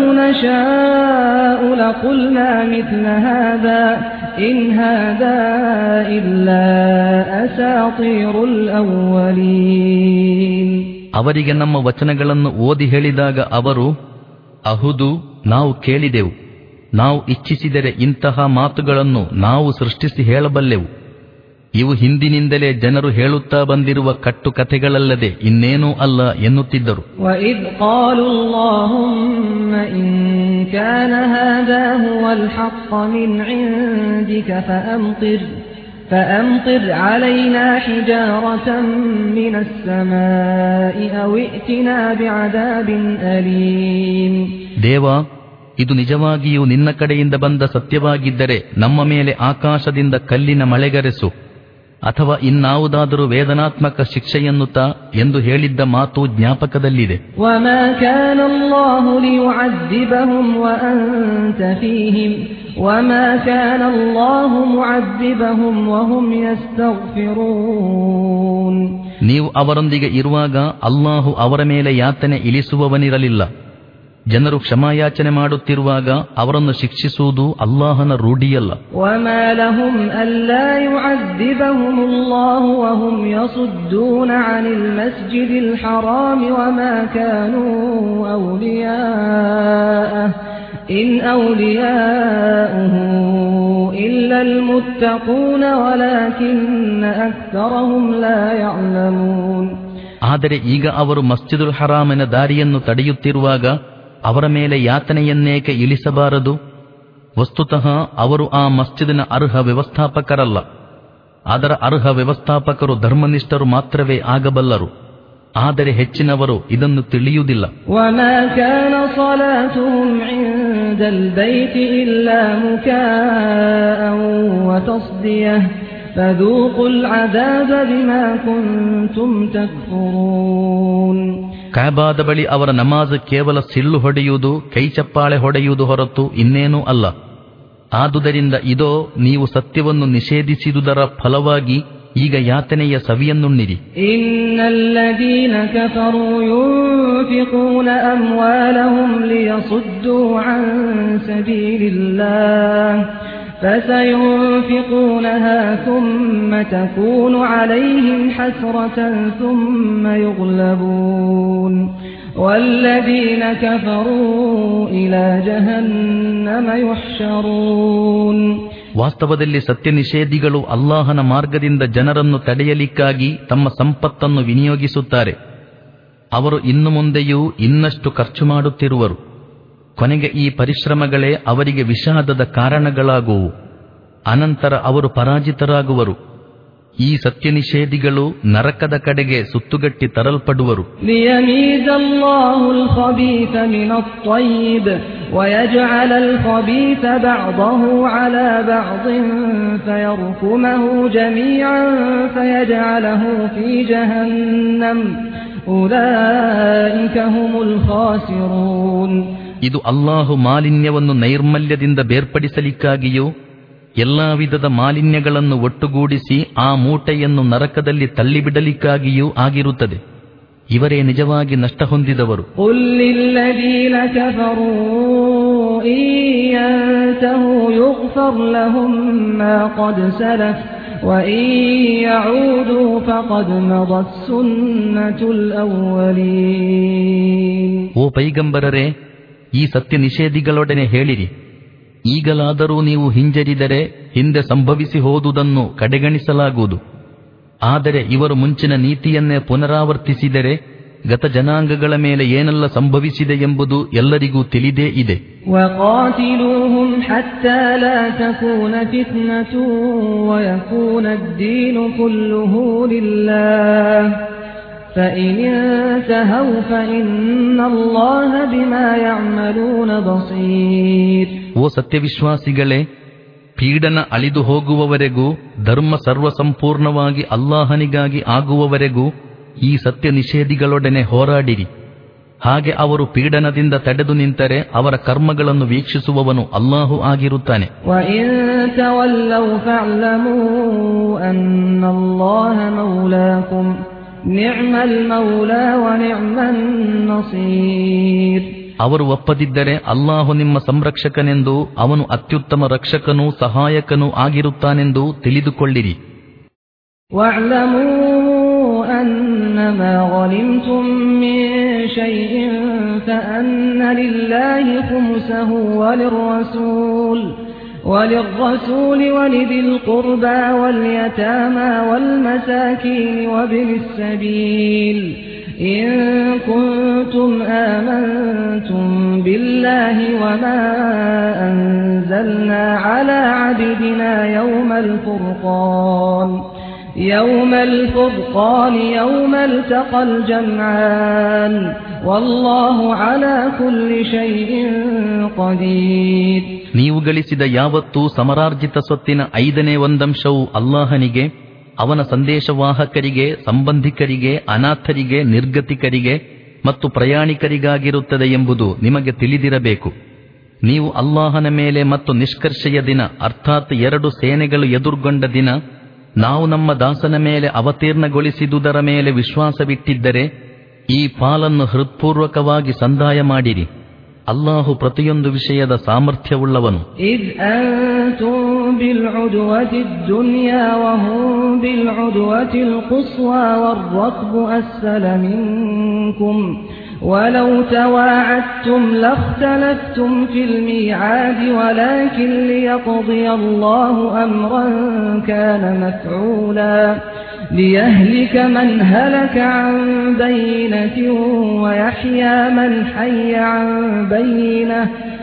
نشاء لقلنا مثل هذا إن هذا إلا أساطير الأولين. ಅವರಿಗೆ ನಮ್ಮ ವಚನಗಳನ್ನು ಓದಿ ಹೇಳಿದಾಗ ಅವರು, ಅಹುದು, ನಾವು ಕೇಳಿದೆವು, ನಾವು ಇಚ್ಛಿಸಿದರೆ ಇಂತಹ ಮಾತುಗಳನ್ನು ನಾವು ಸೃಷ್ಟಿಸಿ ಹೇಳಬಲ್ಲೆವು. ಇವು ಹಿಂದಿನಿಂದಲೇ ಜನರು ಹೇಳುತ್ತಾ ಬಂದಿರುವ ಕಟ್ಟು ಕಥೆಗಳಲ್ಲದೆ ಇನ್ನೇನೂ ಅಲ್ಲ ಎನ್ನುತ್ತಿದ್ದರು. وَإِذْ قَالُوا اللَّهُمَّ إِن كَانَ هَذَا هُوَ الْحَقَّ مِنْ عِندِكَ فَأَمْطِرْ فَأَمْطِرْ عَلَيْنَا حِجَارَةً مِنَ السَّمَاءِ أَوْ ائْتِنَا بِعَذَابٍ أَلِيمٍ. ದೇವಾ, ಇದು ನಿಜವಾಗಿಯೂ ನಿನ್ನ ಕಡೆಯಿಂದ ಬಂದ ಸತ್ಯವಾಗಿದ್ದರೆ ನಮ್ಮ ಮೇಲೆ ಆಕಾಶದಿಂದ ಕಲ್ಲಿನ ಮಳೆಗರೆಸು, ಅಥವಾ ಇನ್ನಾವುದಾದರೂ ವೇದನಾತ್ಮಕ ಶಿಕ್ಷೆಯನ್ನು ತಾ ಎಂದು ಹೇಳಿದ್ದ ಮಾತು ಜ್ಞಾಪಕದಲ್ಲಿದೆ. وَمَا كَانَ اللَّهُ لِيُعَذِّبَهُمْ وَأَنْتَ فِيهِمْ وَمَا كَانَ اللَّهُ مُعَذِّبَهُمْ وَهُمْ يَسْتَغْفِرُونَ. ನೀವು ಅವರೊಂದಿಗೆ ಇರುವಾಗ ಅಲ್ಲಾಹು ಅವರ ಮೇಲೆ ಯಾತನೆ ಇಳಿಸುವವನಿರಲಿಲ್ಲ. ಜನರು ಕ್ಷಮಾಯಾಚನೆ ಮಾಡುತ್ತಿರುವಾಗ ಅವರನ್ನು ಶಿಕ್ಷಿಸುವುದು ಅಲ್ಲಾಹನ ರೂಢಿಯಲ್ಲ. وَمَا لَهُمْ أَلَّا يُعَذِّبَهُمُ اللَّهُ وَهُمْ يَصُدُّونَ عَنِ الْمَسْجِدِ الْحَرَامِ وَمَا كَانُوا أَوْلِيَاءَهُ إِنْ أَوْلِيَاؤُهُ إِلَّا الْمُتَّقُونَ وَلَكِنَّ أَكْثَرَهُمْ لَا يَعْلَمُونَ. ಆದರೆ ಈಗ ಅವರು ಮಸ್ಜಿದುಲ್ ಹರಾಮಿನ ದಾರಿಯನ್ನು ತಡೆಯುತ್ತಿರುವಾಗ ಅವರ ಮೇಲೆ ಯಾತನೆಯನ್ನೇಕೆ ಇಳಿಸಬಾರದು? ವಸ್ತುತಃ ಅವರು ಆ ಮಸ್ಜಿದಿನ ಅರ್ಹ ವ್ಯವಸ್ಥಾಪಕರಲ್ಲ. ಅದರ ಅರ್ಹ ವ್ಯವಸ್ಥಾಪಕರು ಧರ್ಮನಿಷ್ಠರು ಮಾತ್ರವೇ ಆಗಬಲ್ಲರು. ಆದರೆ ಹೆಚ್ಚಿನವರು ಇದನ್ನು ತಿಳಿಯುವುದಿಲ್ಲ. وَمَا كَانَ صَلَاتُهُمْ عِندَ الْبَيْتِ إِلَّا مُكَاءً وَتَصْدِيَةً فَذُوقُوا الْعَذَابَ بِمَا كُنتُمْ تَكْفُرُونَ. ಕಾಬಾದ ಬಳಿ ಅವರ ನಮಾಜ್ ಕೇವಲ ಸಿಳ್ಳು ಹೊಡೆಯುವುದು, ಕೈಚಪ್ಪಾಳೆ ಹೊಡೆಯುವುದು ಹೊರತು ಇನ್ನೇನೂ ಅಲ್ಲ. ಆದುದರಿಂದ ಇದೋ ನೀವು ಸತ್ಯವನ್ನು ನಿಷೇಧಿಸಿದುದರ ಫಲವಾಗಿ ಈಗ ಯಾತನೆಯ ಸವಿಯನ್ನುಣ್ಣಿರಿ. ಇನ್ನಲ್ಲದೀನ ಕಫರೂ ಯುನ್ಫಿಕೂನ ಅಮ್ವಾಲಹುಂ ಲಿಯಸುದ್ದೂ ಅನ್ ಸಬೀಲಿಲ್ಲಾಹ್ فسينفقونها ثم تكون عليهم حسرة ثم يغلبون والذين كفروا إلى جهنم يحشرون. ವಾಸ್ತವದಲ್ಲಿ ಸತ್ಯ ನಿಷೇಧಿಗಳು ಅಲ್ಲಾಹನ ಮಾರ್ಗದಿಂದ ಜನರನ್ನು ತಡೆಯಲಿಕ್ಕಾಗಿ ತಮ್ಮ ಸಂಪತ್ತನ್ನು ವಿನಿಯೋಗಿಸುತ್ತಾರೆ. ಅವರು ಇನ್ನು ಮುಂದೆಯೂ ಇನ್ನಷ್ಟು ಖರ್ಚು ಮಾಡುತ್ತಿರುವರು. ಕೊನೆಗೆ ಈ ಪರಿಶ್ರಮಗಳೇ ಅವರಿಗೆ ವಿಷಾದದ ಕಾರಣಗಳಾಗುವು. ಅನಂತರ ಅವರು ಪರಾಜಿತರಾಗುವರು. ಈ ಸತ್ಯ ನಿಷೇಧಿಗಳು ನರಕದ ಕಡೆಗೆ ಸುತ್ತುಗಟ್ಟಿ ತರಲ್ಪಡುವರು. ಲಿಯಮೀಜಲ್ಲಾಹುಲ್ ಖಬೀಥ ಮಿನತ್ ತ್ವಯ್ಯಿಬ್ ವಯಜ್ಅಲಲ್ ಖಬೀಥ ಬಅದಹು ಅಲಾ ಬಅದಿನ್ ಫಯರ್ಕುಮಹು ಜಮೀಅನ್ ಫಯಜ್ಅಲಹು ಫೀ ಜಹನ್ನಮ್ ಉಲೈಕ ಹುಮುಲ್ ಖಾಸಿರೂನ್. ಇದು ಅಲ್ಲಾಹು ಮಾಲಿನ್ಯವನ್ನು ನೈರ್ಮಲ್ಯದಿಂದ ಬೇರ್ಪಡಿಸಲಿಕ್ಕಾಗಿಯೂ ಎಲ್ಲಾ ವಿಧದ ಮಾಲಿನ್ಯಗಳನ್ನು ಒಟ್ಟುಗೂಡಿಸಿ ಆ ಮೂಟೆಯನ್ನು ನರಕದಲ್ಲಿ ತಳ್ಳಿಬಿಡಲಿಕ್ಕಾಗಿಯೂ ಆಗಿರುತ್ತದೆ. ಇವರೇ ನಿಜವಾಗಿ ನಷ್ಟ ಹೊಂದಿದವರು. ಕುಲ್ ಲಿಲ್ಲದೀನ ಕಫರೂ ಇನ್ ಯಂತಹೂ ಯುಗ್ಫರ್ ಲಹುಂ ಮಾ ಖದ್ ಸಲಫ್ ವಇನ್ ಯಊದೂ ಫಖದ್ ಮದತ್ ಸುನ್ನತುಲ್ ಅವ್ವಲೀನ್. ಓ ಪೈಗಂಬರರೇ, ಈ ಸತ್ಯ ನಿಷೇಧಿಗಳೊಡನೆ ಹೇಳಿರಿ, ಈಗಲಾದರೂ ನೀವು ಹಿಂಜರಿದರೆ ಹಿಂದೆ ಸಂಭವಿಸಿ ಹೋದುದನ್ನು ಕಡೆಗಣಿಸಲಾಗುವುದು. ಆದರೆ ಇವರು ಮುಂಚಿನ ನೀತಿಯನ್ನೇ ಪುನರಾವರ್ತಿಸಿದರೆ ಗತ ಜನಾಂಗಗಳ ಮೇಲೆ ಏನೆಲ್ಲ ಸಂಭವಿಸಿದೆ ಎಂಬುದು ಎಲ್ಲರಿಗೂ ತಿಳಿದೇ ಇದೆ. ವಕಾತಿಲೂಹುಂ ಹತ್ತಾ ಲಾ ತಕೂನ ಫಿತ್ನತು ವಯಕೂನ ಅದ್ದೀನು ಕುಲ್ಲುಹು ಲಿಲ್ಲಾಹ್ فإن انتهوا فإن الله بما يعملون بصير. ಓ ಸತ್ಯವಿಶ್ವಾಸಿಗಳೇ, ಪೀಡನ ಅಳಿದು ಹೋಗುವವರೆಗೂ ಧರ್ಮ ಸರ್ವಸಂಪೂರ್ಣವಾಗಿ ಅಲ್ಲಾಹನಿಗಾಗಿ ಆಗುವವರೆಗೂ ಈ ಸತ್ಯ ನಿಷೇಧಿಗಳೊಡನೆ ಹೋರಾಡಿರಿ. ಹಾಗೆ ಅವರು ಪೀಡನದಿಂದ ತಡೆದು ನಿಂತರೆ ಅವರ ಕರ್ಮಗಳನ್ನು ವೀಕ್ಷಿಸುವವನು ಅಲ್ಲಾಹು ಆಗಿರುತ್ತಾನೆ. وَإِن تَوَلَّوْا فَاعْلَمُوا أَنَّ اللَّهَ مَوْلَاكُمْ نِعْمَ الْمَوْلَى وَنِعْمَ النَّصِيرُ. ಅವರು ಒಪ್ಪದಿದ್ದರೆ ಅಲ್ಲಾಹು ನಿಮ್ಮ ಸಂರಕ್ಷಕನೆಂದು, ಅವನು ಅತ್ಯುತ್ತಮ ರಕ್ಷಕನೂ ಸಹಾಯಕನೂ ಆಗಿರುತ್ತಾನೆಂದು ತಿಳಿದುಕೊಳ್ಳಿರಿ. أنما غنمتم من شيء فأن لله خمسه وللرسول وللرسول ولذي القربى واليتامى والمساكين وابن السبيل إن كنتم آمنتم بالله وما أنزلنا على عبدنا يوم الفرقان يوم الفرقان يوم التقى الجمعان والله على كل شيء قدير. ನೀವು ಗಳಿಸಿದ ಯಾವತ್ತೂ ಸಮರಾರ್ಜಿತ ಸ್ವತ್ತಿನ ಐದನೇ ಒಂದಂಶವು ಅಲ್ಲಾಹನಿಗೆ, ಅವನ ಸಂದೇಶವಾಹಕರಿಗೆ, ಸಂಬಂಧಿಕರಿಗೆ, ಅನಾಥರಿಗೆ, ನಿರ್ಗತಿಕರಿಗೆ ಮತ್ತು ಪ್ರಯಾಣಿಕರಿಗಾಗಿರುತ್ತದೆ ಎಂಬುದು ನಿಮಗೆ ತಿಳಿದಿರಬೇಕು. ನೀವು ಅಲ್ಲಾಹನ ಮೇಲೆ ಮತ್ತು ನಿಷ್ಕರ್ಷೆಯ ದಿನ, ಅರ್ಥಾತ್ ಎರಡು ಸೇನೆಗಳು ಎದುರುಗೊಂಡ ದಿನ, ನಾವು ನಮ್ಮ ದಾಸನ ಮೇಲೆ ಅವತೀರ್ಣಗೊಳಿಸಿದುದರ ಮೇಲೆ ವಿಶ್ವಾಸವಿಟ್ಟಿದ್ದರೆ ಈ ಪಾಲನ್ನು ಹೃತ್ಪೂರ್ವಕವಾಗಿ ಸಂದಾಯ ಮಾಡಿರಿ. ಅಲ್ಲಾಹು ಪ್ರತಿಯೊಂದು ವಿಷಯದ ಸಾಮರ್ಥ್ಯವುಳ್ಳವನು. إذ أنتم بالعدوة الدنيا وهم بالعدوة القصوى والركب أسفل منكم ولو تواعدتم لاختلفتم في الميعاد ولكن ليقضي الله أمرا كان مفعولا ليهلك من هلك عن بينة ويحيى من حي عن بينة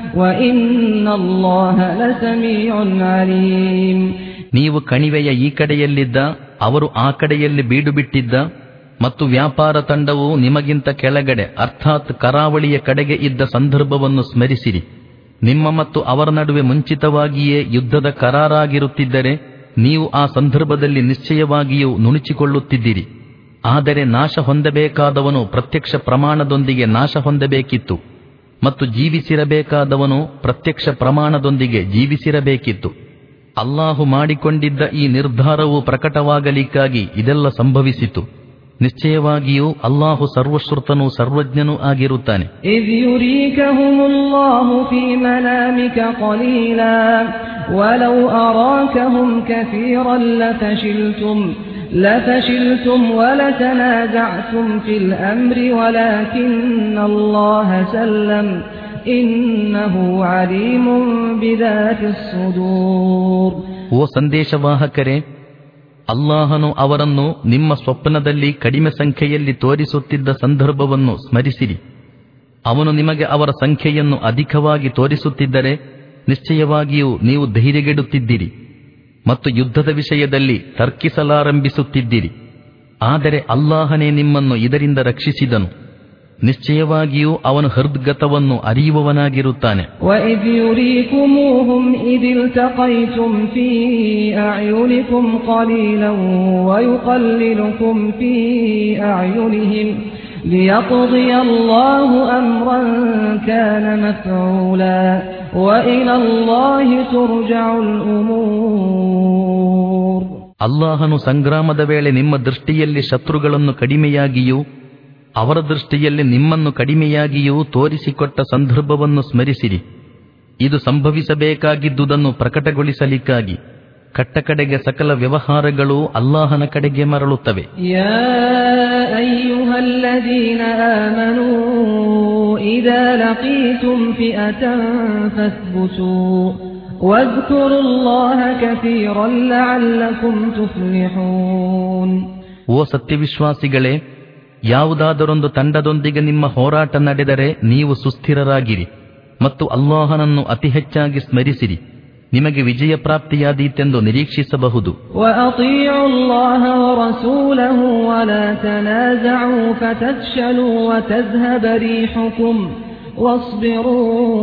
وإن الله لسميع عليم. ನೀವು ಕಣಿವೆಯ ಈ ಕಡೆಯಲ್ಲಿದ್ದ, ಅವರು ಆ ಕಡೆಯಲ್ಲಿ ಬೀಡು ಬಿಟ್ಟಿದ್ದ ಮತ್ತು ವ್ಯಾಪಾರ ತಂಡವು ನಿಮಗಿಂತ ಕೆಳಗಡೆ ಅರ್ಥಾತ್ ಕರಾವಳಿಯ ಕಡೆಗೆ ಇದ್ದ ಸಂದರ್ಭವನ್ನು ಸ್ಮರಿಸಿರಿ. ನಿಮ್ಮ ಮತ್ತು ಅವರ ನಡುವೆ ಮುಂಚಿತವಾಗಿಯೇ ಯುದ್ಧದ ಕರಾರಾಗಿರುತ್ತಿದ್ದರೆ ನೀವು ಆ ಸಂದರ್ಭದಲ್ಲಿ ನಿಶ್ಚಯವಾಗಿಯೂ ನುಣುಚಿಕೊಳ್ಳುತ್ತಿದ್ದಿರಿ. ಆದರೆ ನಾಶ ಹೊಂದಬೇಕಾದವನು ಪ್ರತ್ಯಕ್ಷ ಪ್ರಮಾಣದೊಂದಿಗೆ ನಾಶ ಹೊಂದಬೇಕಿತ್ತು ಮತ್ತು ಜೀವಿಸಿರಬೇಕಾದವನು ಪ್ರತ್ಯಕ್ಷ ಪ್ರಮಾಣದೊಂದಿಗೆ ಜೀವಿಸಿರಬೇಕಿತ್ತು. ಅಲ್ಲಾಹು ಮಾಡಿಕೊಂಡಿದ್ದ ಈ ನಿರ್ಧಾರವು ಪ್ರಕಟವಾಗಲಿಕ್ಕಾಗಿ ಇದೆಲ್ಲ ಸಂಭವಿಸಿತು. ನಿಶ್ಚಯವಾಗಿಯೂ ಅಲ್ಲಾಹು ಸರ್ವಶ್ರುತನೂ ಸರ್ವಜ್ಞನೂ ಆಗಿರುತ್ತಾನೆ. ಇದ್ ಯುರೀಕಹುಮುಲ್ಲಾಹು ಫೀ ಮನಾಮಿಕ ಕಲೀಲಾ ವಲೌ ಅರಾಕಹುಂ ಕಸೀರನ್ ಲಫಶಿಲ್ತುಂ ಲಫಶಿಲ್ತುಂ ವಲತನಾಜಅ್ತುಂ ಫಿಲ್ ಅಮ್ರಿ ವಲಾಕಿನ್ನಲ್ಲಾಹ ಸಲ್ಲಂ ಇನ್ನಹು ಅಲೀಮುಂ ಬಿದಾತಿಸ್ ಸುದೂರ್. ಓ ಸಂದೇಶವಾಹಕರೇ, ಅಲ್ಲಾಹನು ಅವರನ್ನು ನಿಮ್ಮ ಸ್ವಪ್ನದಲ್ಲಿ ಕಡಿಮೆ ಸಂಖ್ಯೆಯಲ್ಲಿ ತೋರಿಸುತ್ತಿದ್ದ ಸಂದರ್ಭವನ್ನು ಸ್ಮರಿಸಿರಿ. ಅವನು ನಿಮಗೆ ಅವರ ಸಂಖ್ಯೆಯನ್ನು ಅಧಿಕವಾಗಿ ತೋರಿಸುತ್ತಿದ್ದರೆ ನಿಶ್ಚಯವಾಗಿಯೂ ನೀವು ಧೈರ್ಯಗೆಡುತ್ತಿದ್ದಿರಿ ಮತ್ತು ಯುದ್ಧದ ವಿಷಯದಲ್ಲಿ ತರ್ಕಿಸಲಾರಂಭಿಸುತ್ತಿದ್ದಿರಿ. ಆದರೆ ಅಲ್ಲಾಹನೇ ನಿಮ್ಮನ್ನು ಇದರಿಂದ ರಕ್ಷಿಸಿದನು. ನಿಶ್ಚಯವಾಗಿಯೂ ಅವನು ಹೃದ್ಗತವನ್ನು ಅರಿಯುವವನಾಗಿರುತ್ತಾನೆ. وَإِذْ يُرِيكُمُوهُمْ إِذِ الْتَقَيْتُمْ فِي أَعْيُنِكُمْ قَلِيلًا وَيُقَلِّلُكُمْ فِي أَعْيُنِهِمْ لِيَقْضِيَ اللَّهُ أَمْرًا كَانَ مَفْعُولًا وَإِلَى اللَّهِ تُرْجَعُ الْأُمُورُ. ಅಲ್ಲಾಹನು ಸಂಗ್ರಾಮದ ವೇಳೆ ನಿಮ್ಮ ದೃಷ್ಟಿಯಲ್ಲಿ ಶತ್ರುಗಳನ್ನು ಕಡಿಮೆಯಾಗಿಯೂ ಅವರ ದೃಷ್ಟಿಯಲ್ಲಿ ನಿಮ್ಮನ್ನು ಕಡಿಮೆಯಾಗಿಯೂ ತೋರಿಸಿಕೊಟ್ಟ ಸಂದರ್ಭವನ್ನು ಸ್ಮರಿಸಿರಿ. ಇದು ಸಂಭವಿಸಬೇಕಾಗಿದ್ದುದನ್ನು ಪ್ರಕಟಗೊಳಿಸಲಿಕ್ಕಾಗಿ ಕಟ್ಟಕಡೆಗೆ ಸಕಲ ವ್ಯವಹಾರಗಳು ಅಲ್ಲಾಹನ ಕಡೆಗೆ ಮರಳುತ್ತವೆ. ಯಾ ಅಯ್ಯುಹಲ್ಲದೀನ ಆಮನೂ ಇದಾ ಲಕೀತುಂ ಫಿಅತನ್ ಫಸ್ಬುತೂ ವಜ್ಕುರುಲ್ಲಾಹ ಕಸೀರನ್ ಲಅಲ್ಲಕುಂ ತುಫ್ಲಿಹೂನ್. ಓ ಸತ್ಯವಿಶ್ವಾಸಿಗಳೇ, ಯಾವುದಾದರೊಂದು ತಂಡದೊಂದಿಗೆ ನಿಮ್ಮ ಹೋರಾಟ ನಡೆದರೆ ನೀವು ಸುಸ್ಥಿರರಾಗಿರಿ ಮತ್ತು ಅಲ್ಲಾಹನನ್ನು ಅತಿ ಹೆಚ್ಚಾಗಿ ಸ್ಮರಿಸಿರಿ. ನಿಮಗೆ ವಿಜಯ ಪ್ರಾಪ್ತಿಯಾದೀತೆಂದು ನಿರೀಕ್ಷಿಸಬಹುದು. ವಅತೀഉ ಅಲ್ಲಾಹ ವರಸೂಲಹು ವಲಾ ತನಾಜಅೂ ಫತಫ್ಶಲೂ ವತಜ್ಹಬ ರೀಹುಕುಂ ವಸ್ಬಿರೂ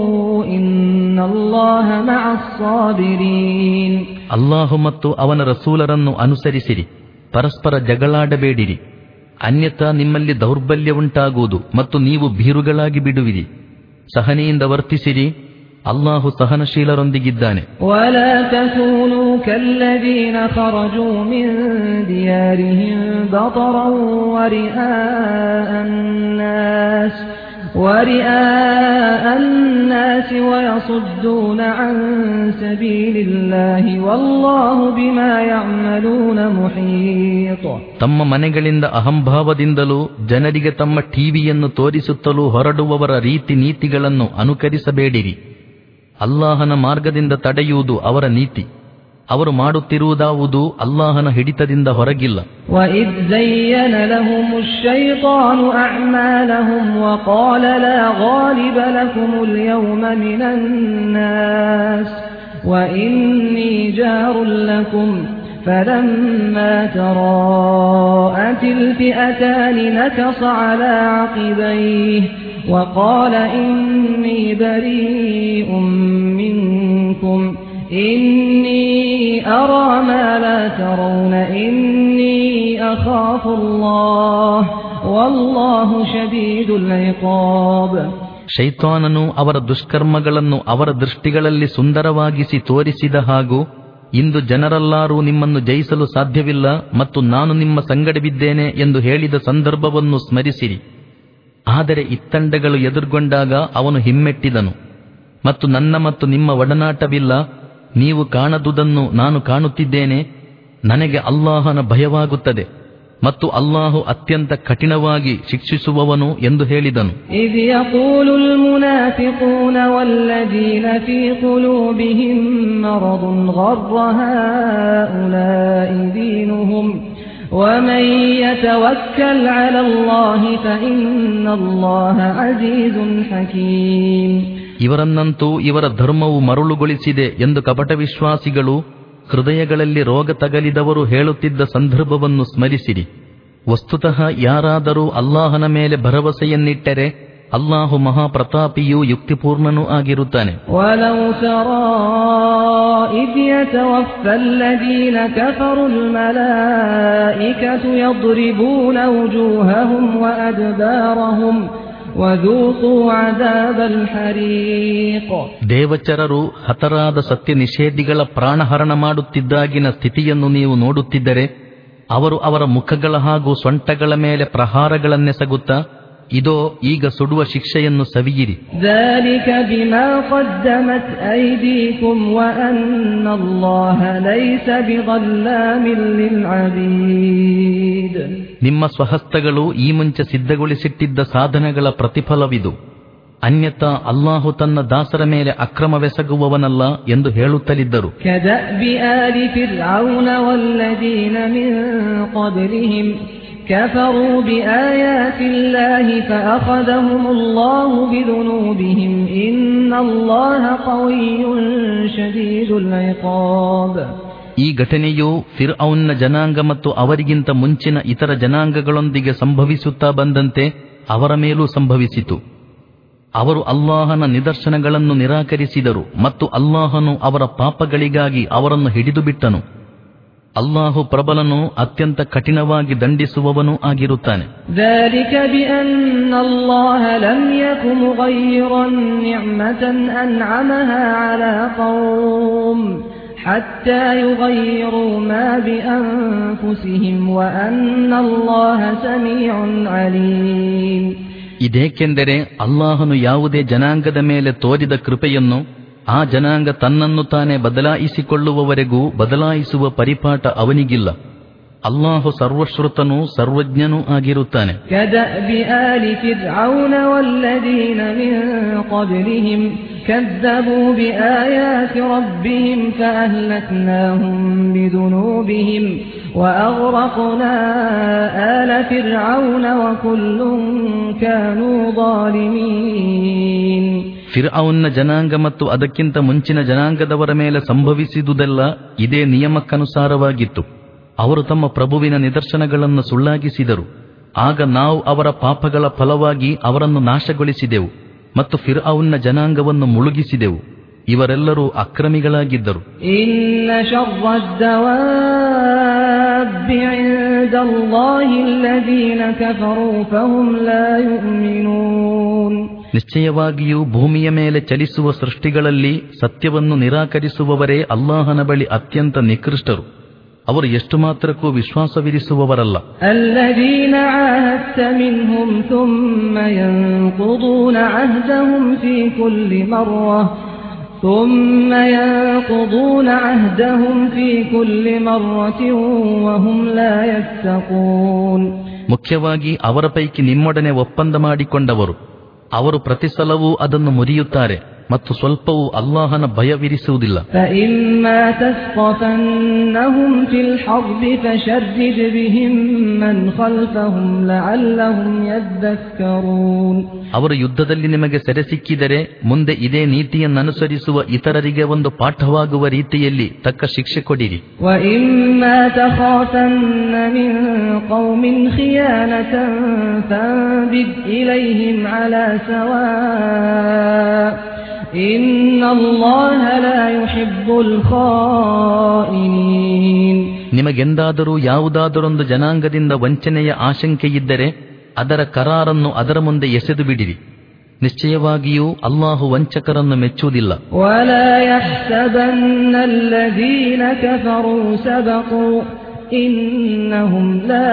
ಇನ್ನಲ್ಲಾಹ ಮಅಸ್ ಸಾಬಿರೀನ್. ಅಲ್ಲಾಹು ಮತ್ತು ಅವನ ರಸೂಲರನ್ನು ಅನುಸರಿಸಿರಿ, ಪರಸ್ಪರ ಜಗಳಾಡಬೇಡಿರಿ, ಅನ್ಯಥಾ ನಿಮ್ಮಲ್ಲಿ ದೌರ್ಬಲ್ಯವುಂಟಾಗುವುದು ಮತ್ತು ನೀವು ಭೀರುಗಳಾಗಿ ಬಿಡುವಿರಿ. ಸಹನೆಯಿಂದ ವರ್ತಿಸಿರಿ, ಅಲ್ಲಾಹು ಸಹನಶೀಲರೊಂದಿಗಿದ್ದಾನೆ. ವಲಾ ತಕೂನೂ ಕಲ್ಲದೀನ ಖರಜೂ ಮಿನ್ ದಿಯಾರಿಹಿಂ ಬತರನ್ ವರಿಆ ಅನ್ನಾಸ್ ورئاء الناس ويصدون عن سبيل الله والله بما يعملون محيط. ತಮ್ಮ ಮನೆಗಳಿಂದ ಅಹಂಭಾವದಿಂದಲೂ ಜನರಿಗೆ ತಮ್ಮ ಟಿವಿಯನ್ನು ತೋರಿಸುತ್ತಲೂ ಹೊರಡುವವರ ರೀತಿ ನೀತಿಗಳನ್ನು ಅನುಕರಿಸಬೇಡಿರಿ. ಅಲ್ಲಾಹನ ಮಾರ್ಗದಿಂದ ತಡೆಯುವುದು ಅವರ ನೀತಿ. ಅವರು ಮಾಡುತ್ತಿರುವುದಾವುದು ಅಲ್ಲಾಹನ ಹಿಡಿತದಿಂದ ಹೊರಗಿಲ್ಲ. وَإِذْ زَيَّنَ لَهُمُ الشَّيْطَانُ أَعْمَالَهُمْ وَقَالَ لَا غَالِبَ لَكُمُ الْيَوْمَ مِنَ النَّاسِ وَإِنِّي جَارٌ لَكُمْ فَلَمَّا تَرَاءَتِ الْفِئَتَانِ نَكَصَ عَلَى عَقِبَيْهِ وَقَالَ إِنِّي بَرِيءٌ مِّنكُمْ إِنِّي أَرَى مَا لَا تَرَوْنَ إِنِّي أَخَافُ اللَّهَ وَاللَّهُ شَدِيدُ الْعِقَابِ. ಶೈತಾನನು ಅವರ ದುಷ್ಕರ್ಮಗಳನ್ನು ಅವರ ದೃಷ್ಟಿಗಳಲ್ಲಿ ಸುಂದರವಾಗಿಸಿ ತೋರಿಸಿದ ಹಾಗೂ ಇಂದು ಜನರೆಲ್ಲರೂ ನಿಮ್ಮನ್ನು ಜಯಿಸಲು ಸಾಧ್ಯವಿಲ್ಲ ಮತ್ತು ನಾನು ನಿಮ್ಮ ಸಂಗಡವಿದ್ದೇನೆ ಎಂದು ಹೇಳಿದ ಸಂದರ್ಭವನ್ನು ಸ್ಮರಿಸಿರಿ. ಆದರೆ ಇತ್ತಂಡಗಳು ಎದುರುಗೊಂಡಾಗ ಅವನು ಹಿಮ್ಮೆಟ್ಟಿದನು, ಮತ್ತು ನನ್ನ ಮತ್ತು ನಿಮ್ಮ ಒಡನಾಟವಿಲ್ಲ, ನೀವು ಕಾಣದುದನ್ನು ನಾನು ಕಾಣುತ್ತಿದ್ದೇನೆ, ನನಗೆ ಅಲ್ಲಾಹನ ಭಯವಾಗುತ್ತದೆ ಮತ್ತು ಅಲ್ಲಾಹು ಅತ್ಯಂತ ಕಠಿಣವಾಗಿ ಶಿಕ್ಷಿಸುವವನು ಎಂದು ಹೇಳಿದನು. إذ يقول المنافقون والذين في قلوبهم مرض غر هؤلاء دينهم ومن يتوكل على الله فإن الله عزيز حكيم. ಇವರನ್ನಂತೂ ಇವರ ಧರ್ಮವು ಮರುಳುಗೊಳಿಸಿದೆ ಎಂದು ಕಪಟ ವಿಶ್ವಾಸಿಗಳು, ಹೃದಯಗಳಲ್ಲಿ ರೋಗ ತಗಲಿದವರು ಹೇಳುತ್ತಿದ್ದ ಸಂದರ್ಭವನ್ನು ಸ್ಮರಿಸಿರಿ. ವಸ್ತುತಃ ಯಾರಾದರೂ ಅಲ್ಲಾಹನ ಮೇಲೆ ಭರವಸೆಯನ್ನಿಟ್ಟರೆ ಅಲ್ಲಾಹು ಮಹಾಪ್ರತಾಪಿಯೂ ಯುಕ್ತಿಪೂರ್ಣನೂ ಆಗಿರುತ್ತಾನೆ. وَلَوْ تَرَى إِذْ يَتَوَفَّى الَّذِينَ كَفَرُوا الْمَلَائِكَةُ يَضْرِبُونَ وُجُوهَهُمْ وَأَدْبَارَهُمْ وَذُوقُوا عَذَابَ الْحَرِيقِ. ದೇವಚರರು ಹತರಾದ ಸತ್ಯ ನಿಷೇಧಿಗಳ ಪ್ರಾಣಹರಣ ಮಾಡುತ್ತಿದ್ದಾಗಿನ ಸ್ಥಿತಿಯನ್ನು ನೀವು ನೋಡುತ್ತಿದ್ದರೆ ಅವರು ಅವರ ಮುಖಗಳ ಹಾಗೂ ಸೊಂಟಗಳ ಮೇಲೆ ಪ್ರಹಾರಗಳನ್ನೆಸಗುತ್ತಾ, ಇದೋ ಈಗ ಸುಡುವ ಶಿಕ್ಷೆಯನ್ನು ಸವಿಯಿರಿ. ذَلِكَ بِمَا قَدَّمَتْ أَيْدِيكُمْ وَأَنَّ اللَّهَ لَيْسَ بِظَلَّامٍ لِلْعَبِيدِ. ನಿಮ್ಮ ಸ್ವಹಸ್ತಗಳು ಈ ಮುಂಚೆ ಸಿದ್ಧಗೊಳಿಸಿಟ್ಟಿದ್ದ ಸಾಧನಗಳ ಪ್ರತಿಫಲವಿದು. ಅನ್ಯಥಾ ಅಲ್ಲಾಹು ತನ್ನ ದಾಸರ ಮೇಲೆ ಅಕ್ರಮವೆಸಗುವವನಲ್ಲ ಎಂದು ಹೇಳುತ್ತಲಿದ್ದರು. كَدَأْبِ آلِ فِرْعَوْنَ وَالَّذِينَ مِن قَبْلِهِمْ كَفَرُوا بِآيَاتِ اللَّهِ فَأَخَذَهُمُ اللَّهُ بِذُنُوبِهِمْ إِنَّ اللَّهَ قَوِيٌّ شَدِيدُ الْعِقَابِ. ಈ ಘಟನೆಯು ಫಿರ್ಔನ್ನ ಜನಾಂಗ ಮತ್ತು ಅವರಿಗಿಂತ ಮುಂಚಿನ ಇತರ ಜನಾಂಗಗಳೊಂದಿಗೆ ಸಂಭವಿಸುತ್ತಾ ಬಂದಂತೆ ಅವರ ಮೇಲೂ ಸಂಭವಿಸಿತು. ಅವರು ಅಲ್ಲಾಹನ ನಿದರ್ಶನಗಳನ್ನು ನಿರಾಕರಿಸಿದರು ಮತ್ತು ಅಲ್ಲಾಹನು ಅವರ ಪಾಪಗಳಿಗಾಗಿ ಅವರನ್ನು ಹಿಡಿದು ಬಿಟ್ಟನು. ಅಲ್ಲಾಹು ಪ್ರಬಲನು, ಅತ್ಯಂತ ಕಠಿಣವಾಗಿ ದಂಡಿಸುವವನೂ ಆಗಿರುತ್ತಾನೆ. ذَلِكَ بِأَنَّ اللَّهَ لَمْ يَكُ مُغَيِّرًا نِعْمَةً أَنْعَمَهَا عَلَى قَوْمٍ حَتَّى يُغَيِّرُوا مَا بِأَنفُسِهِمْ وَأَنَّ اللَّهَ سَمِيعٌ عَلِيمٌ. ಇದೇಕೆಂದರೆ ಅಲ್ಲಾಹನು ಯಾವುದೇ ಜನಾಂಗದ ಮೇಲೆ ತೋರಿದ ಕೃಪೆಯನ್ನು ಆ ಜನಾಂಗ ತನ್ನನ್ನು ತಾನೇ ಬದಲಾಯಿಸಿಕೊಳ್ಳುವವರೆಗೂ ಬದಲಾಯಿಸುವ ಪರಿಪಾಠ ಅವನಿಗಿಲ್ಲ. ಅಲ್ಲಾಹು ಸರ್ವಶ್ರುತನೂ ಸರ್ವಜ್ಞನೂ ಆಗಿರುತ್ತಾನೆ. كَدَأْبِ آلِ فِرْعَوْنَ وَالَّذِينَ مِن قَبْلِهِمْ كَذَّبُوا بِآيَاتِ رَبِّهِمْ فَأَهْلَكْنَاهُمْ بِذُنُوبِهِمْ وَأَغْرَقْنَا آلَ فِرْعَوْنَ وَكُلٌّ كَانُوا ظَالِمِينَ. ಫಿರ್ಔನ್ನ ಜನಾಂಗ ಮತ್ತು ಅದಕ್ಕಿಂತ ಮುಂಚಿನ ಜನಾಂಗದವರ ಮೇಲೆ ಸಂಭವಿಸಿದುದೆಲ್ಲ ಇದೇ ನಿಯಮಕ್ಕನುಸಾರವಾಗಿತ್ತು. ಅವರು ತಮ್ಮ ಪ್ರಭುವಿನ ನಿದರ್ಶನಗಳನ್ನು ಸುಳ್ಳಾಗಿಸಿದರು. ಆಗ ನಾವು ಅವರ ಪಾಪಗಳ ಫಲವಾಗಿ ಅವರನ್ನು ನಾಶಗೊಳಿಸಿದೆವು ಮತ್ತು ಫಿರ್ಔನ್ನ ಜನಾಂಗವನ್ನು ಮುಳುಗಿಸಿದೆವು. ಇವರೆಲ್ಲರೂ ಅಕ್ರಮಿಗಳಾಗಿದ್ದರು. ಇನ್ನ ಶರ್ರದ್ದವಾಬ್ಬಿ ಇಂದಲ್ಲಾಹಿ ಅಲ್ಲದೀನ ಕಫರೂ ಫಹುಂ ಲಾ ಯುಮಿನೂನ್. ನಿಶ್ಚಯವಾಗಿಯೂ ಭೂಮಿಯ ಮೇಲೆ ಚಲಿಸುವ ಸೃಷ್ಟಿಗಳಲ್ಲಿ ಸತ್ಯವನ್ನು ನಿರಾಕರಿಸುವವರೇ ಅಲ್ಲಾಹನ ಬಳಿ ಅತ್ಯಂತ ನಿಕೃಷ್ಟರು. ಅವರು ಎಷ್ಟು ಮಾತ್ರಕ್ಕೂ ವಿಶ್ವಾಸವಿರಿಸುವವರಲ್ಲ. الذين عاهدت منهم ثم ينقضون عهدهم في كل مرة ثم ينقضون عهدهم في كل مرة وهم لا يتقون. ಮುಖ್ಯವಾಗಿ ಅವರ ಪೈಕಿ ನಿಮ್ಮೊಡನೆ ಒಪ್ಪಂದ ಮಾಡಿಕೊಂಡವರು, ಅವರು ಪ್ರತಿ ಸಲವೂ ಅದನ್ನು ಮುರಿಯುತ್ತಾರೆ ಮತ್ತು ಸ್ವಲ್ಪವೂ ಅಲ್ಲಾಹನ ಭಯವಿರಿಸುವುದಿಲ್ಲ. فإما تثقفنهم في الحرب فشرد بهم من خلفهم لعلهم يذكرون. ಅವರು ಯುದ್ಧದಲ್ಲಿ ನಿಮಗೆ ಸೆರೆ ಸಿಕ್ಕಿದರೆ ಮುಂದೆ ಇದೇ ನೀತಿಯನ್ನನುಸರಿಸುವ ಇತರರಿಗೆ ಒಂದು ಪಾಠವಾಗುವ ರೀತಿಯಲ್ಲಿ ತಕ್ಕ ಶಿಕ್ಷೆ ಕೊಡಿರಿ. وإما تخافن من قوم خيانة فانبذ إليهم على سواء إن الله لا يحب الخائنين. ನಿಮಗೆಂದಾದರೂ ಯಾವುದಾದರೊಂದು ಜನಾಂಗದಿಂದ ವಂಚನೆಯ ಆಶಂಕೆಯಿದ್ದರೆ ಅದರ ಕರಾರನ್ನು ಅದರ ಮುಂದೆ ಎಸೆದು ಬಿಡಿರಿ. ನಿಶ್ಚಯವಾಗಿಯೂ ಅಲ್ಲಾಹು ವಂಚಕರನ್ನು ಮೆಚ್ಚುವುದಿಲ್ಲ. ولا يحسبن الذين كفروا سبقوا إنهم لا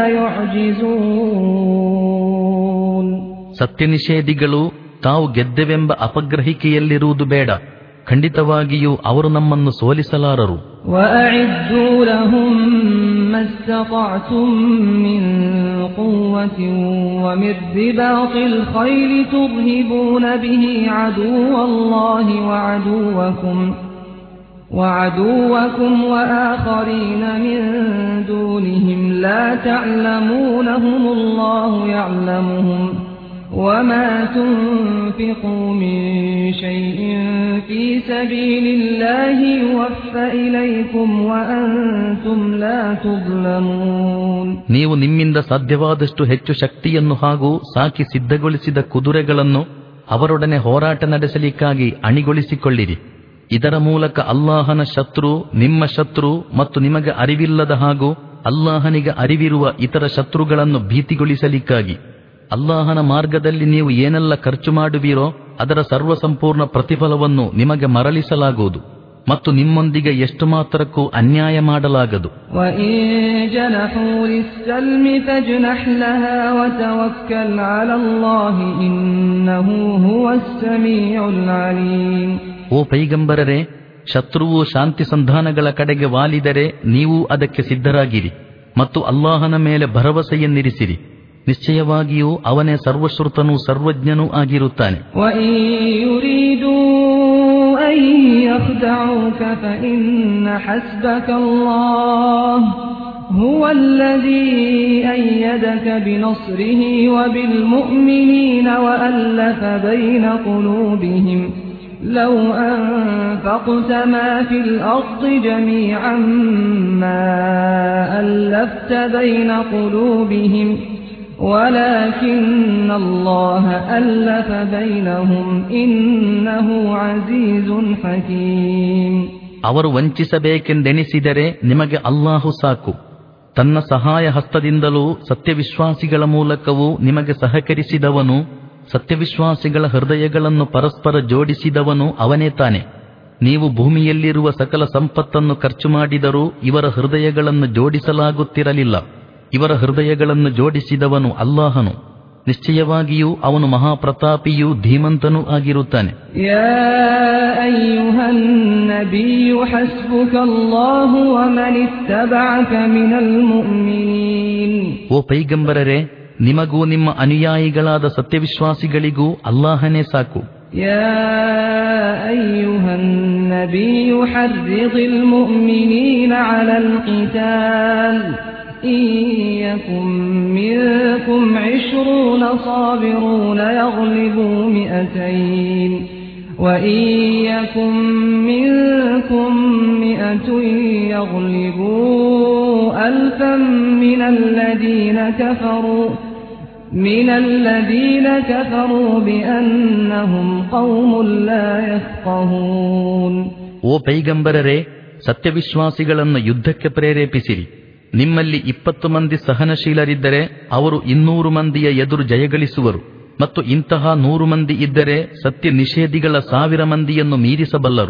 يعجزون. ಸತ್ಯನಿಷೇಧಿಗಳು ತಾವು ಗೆದ್ದೆವೆಂಬ ಅಪಗ್ರಹಿಕೆಯಲ್ಲಿರುವುದು ಬೇಡ, ಖಂಡಿತವಾಗಿಯೂ ಅವರು ನಮ್ಮನ್ನು ಸೋಲಿಸಲಾರರು. وأعدوا لهم ما استطعتم من قوة ومن رباط الخيل ترهبون به عدو الله وعدوكم وعدوكم وآخرين من دونهم لا تعلمونهم الله يعلمهم وما تنفقوا من شيء في سبيل الله يوفى إليكم وأنتم لا تظلمون. ನೀವು ನಿಮ್ಮಿಂದ ಸಾಧ್ಯವಾದಷ್ಟು ಹೆಚ್ಚು ಶಕ್ತಿಯನ್ನು ಹಾಗೂ ಸಾಕಿ ಸಿದ್ಧಗೊಳಿಸಿದ ಕುದುರೆಗಳನ್ನು ಅವರೊಡನೆ ಹೋರಾಟ ನಡೆಸಲಿಕ್ಕಾಗಿ ಅಣಿಗೊಳಿಸಿಕೊಳ್ಳಿರಿ. ಇದರ ಮೂಲಕ ಅಲ್ಲಾಹನ ಶತ್ರು, ನಿಮ್ಮ ಶತ್ರು ಮತ್ತು ನಿಮಗೆ ಅರಿವಿಲ್ಲದ ಹಾಗೂ ಅಲ್ಲಾಹನಿಗೆ ಅರಿವಿರುವ ಇತರ ಶತ್ರುಗಳನ್ನು ಭೀತಿಗೊಳಿಸಲಿಕ್ಕಾಗಿ ಅಲ್ಲಾಹನ ಮಾರ್ಗದಲ್ಲಿ ನೀವು ಏನೆಲ್ಲ ಖರ್ಚು ಮಾಡುವಿರೋ ಅದರ ಸರ್ವಸಂಪೂರ್ಣ ಪ್ರತಿಫಲವನ್ನು ನಿಮಗೆ ಮರಳಿಸಲಾಗುವುದು ಮತ್ತು ನಿಮ್ಮೊಂದಿಗೆ ಎಷ್ಟು ಮಾತ್ರಕ್ಕೂ ಅನ್ಯಾಯ ಮಾಡಲಾಗದು. ಓ ಪೈಗಂಬರರೇ, ಶತ್ರುವು ಶಾಂತಿ ಸಂಧಾನಗಳ ಕಡೆಗೆ ವಾಲಿದರೆ ನೀವು ಅದಕ್ಕೆ ಸಿದ್ಧರಾಗಿರಿ ಮತ್ತು ಅಲ್ಲಾಹನ ಮೇಲೆ ಭರವಸೆಯನ್ನಿರಿಸಿರಿ. ನಿಶ್ಚಯವಾಗಿಯೂ ಅವನೇ ಸರ್ವಶ್ರುತನೂ ಸರ್ವಜ್ಞನೂ ಆಗಿರುತ್ತಾನೆ. لو أنفقت ما في الأرض جميعا ما ألفت بين قلوبهم ولكن الله ألف بينهم إنه عزيز حكيم. ಅವರು ವಂಚಿಸಬೇಕೆಂದೆಣಿಸಿದರೆ ನಿಮಗೆ ಅಲ್ಲಾಹು ಸಾಕು. ತನ್ನ ಸಹಾಯ ಹಸ್ತದಿಂದಲೂ ಸತ್ಯವಿಶ್ವಾಸಿಗಳ ಮೂಲಕವೂ ನಿಮಗೆ ಸಹಕರಿಸಿದವನು, ಸತ್ಯವಿಶ್ವಾಸಿಗಳ ಹೃದಯಗಳನ್ನು ಪರಸ್ಪರ ಜೋಡಿಸಿದವನು ಅವನೇ ತಾನೆ. ನೀವು ಭೂಮಿಯಲ್ಲಿರುವ ಸಕಲ ಸಂಪತ್ತನ್ನು ಖರ್ಚು ಮಾಡಿದರೂ ಇವರ ಹೃದಯಗಳನ್ನು ಜೋಡಿಸಲಾಗುತ್ತಿರಲಿಲ್ಲ. ಇವರ ಹೃದಯಗಳನ್ನು ಜೋಡಿಸಿದವನು ಅಲ್ಲಾಹನು. ನಿಶ್ಚಯವಾಗಿಯೂ ಅವನು ಮಹಾಪ್ರತಾಪಿಯೂ ಧೀಮಂತನೂ ಆಗಿರುತ್ತಾನೆ. ಯಾ ಅಯ್ಯುಹನ್ ನಬಿಯು ಹಸ್ಬುಕಲ್ಲಾಹು ವಮನ್ ಇತ್ತಬಅಕ ಮಿನಲ್ ಮುಅ್ಮಿನೀನ್. ಓ ಪೈಗಂಬರರೇ, ನಿಮಗೂ ನಿಮ್ಮ ಅನುಯಾಯಿಗಳಾದ ಸತ್ಯವಿಶ್ವಾಸಿಗಳಿಗೂ ಅಲ್ಲಾಹನೇ ಸಾಕು. ಯಾ ಅಯ್ಯುಹನ್ ನಬಿಯು ಹರ್ರಿದಿಲ್ ಮುಅ್ಮಿನೀನ ಅಲಲ್ ಕಿತಾಲ್ إن يكن منكم عشرون صابرون يغلبوا مئتين وإن يكن منكم مئة يغلبوا ألفا من الذين كفروا من الذين كفروا بأنهم قوم لا يفقهون. ಓ ಪೈಗಂಬರರೇ, ಸತ್ಯವಿಶ್ವಾಸಿಗಳನ್ನು ಯುದ್ಧಕ್ಕೆ ಪ್ರೇರೇಪಿಸಿರಿ. ನಿಮ್ಮಲ್ಲಿ ಇಪ್ಪತ್ತು ಮಂದಿ ಸಹನಶೀಲರಿದ್ದರೆ ಅವರು ಇನ್ನೂರು ಮಂದಿಯ ಎದುರು ಜಯಗಳಿಸುವರು, ಮತ್ತು ಇಂತಹ ನೂರು ಮಂದಿ ಇದ್ದರೆ ಸತ್ಯ ನಿಷೇಧಿಗಳ ಸಾವಿರ ಮಂದಿಯನ್ನು ಮೀರಿಸಬಲ್ಲರು.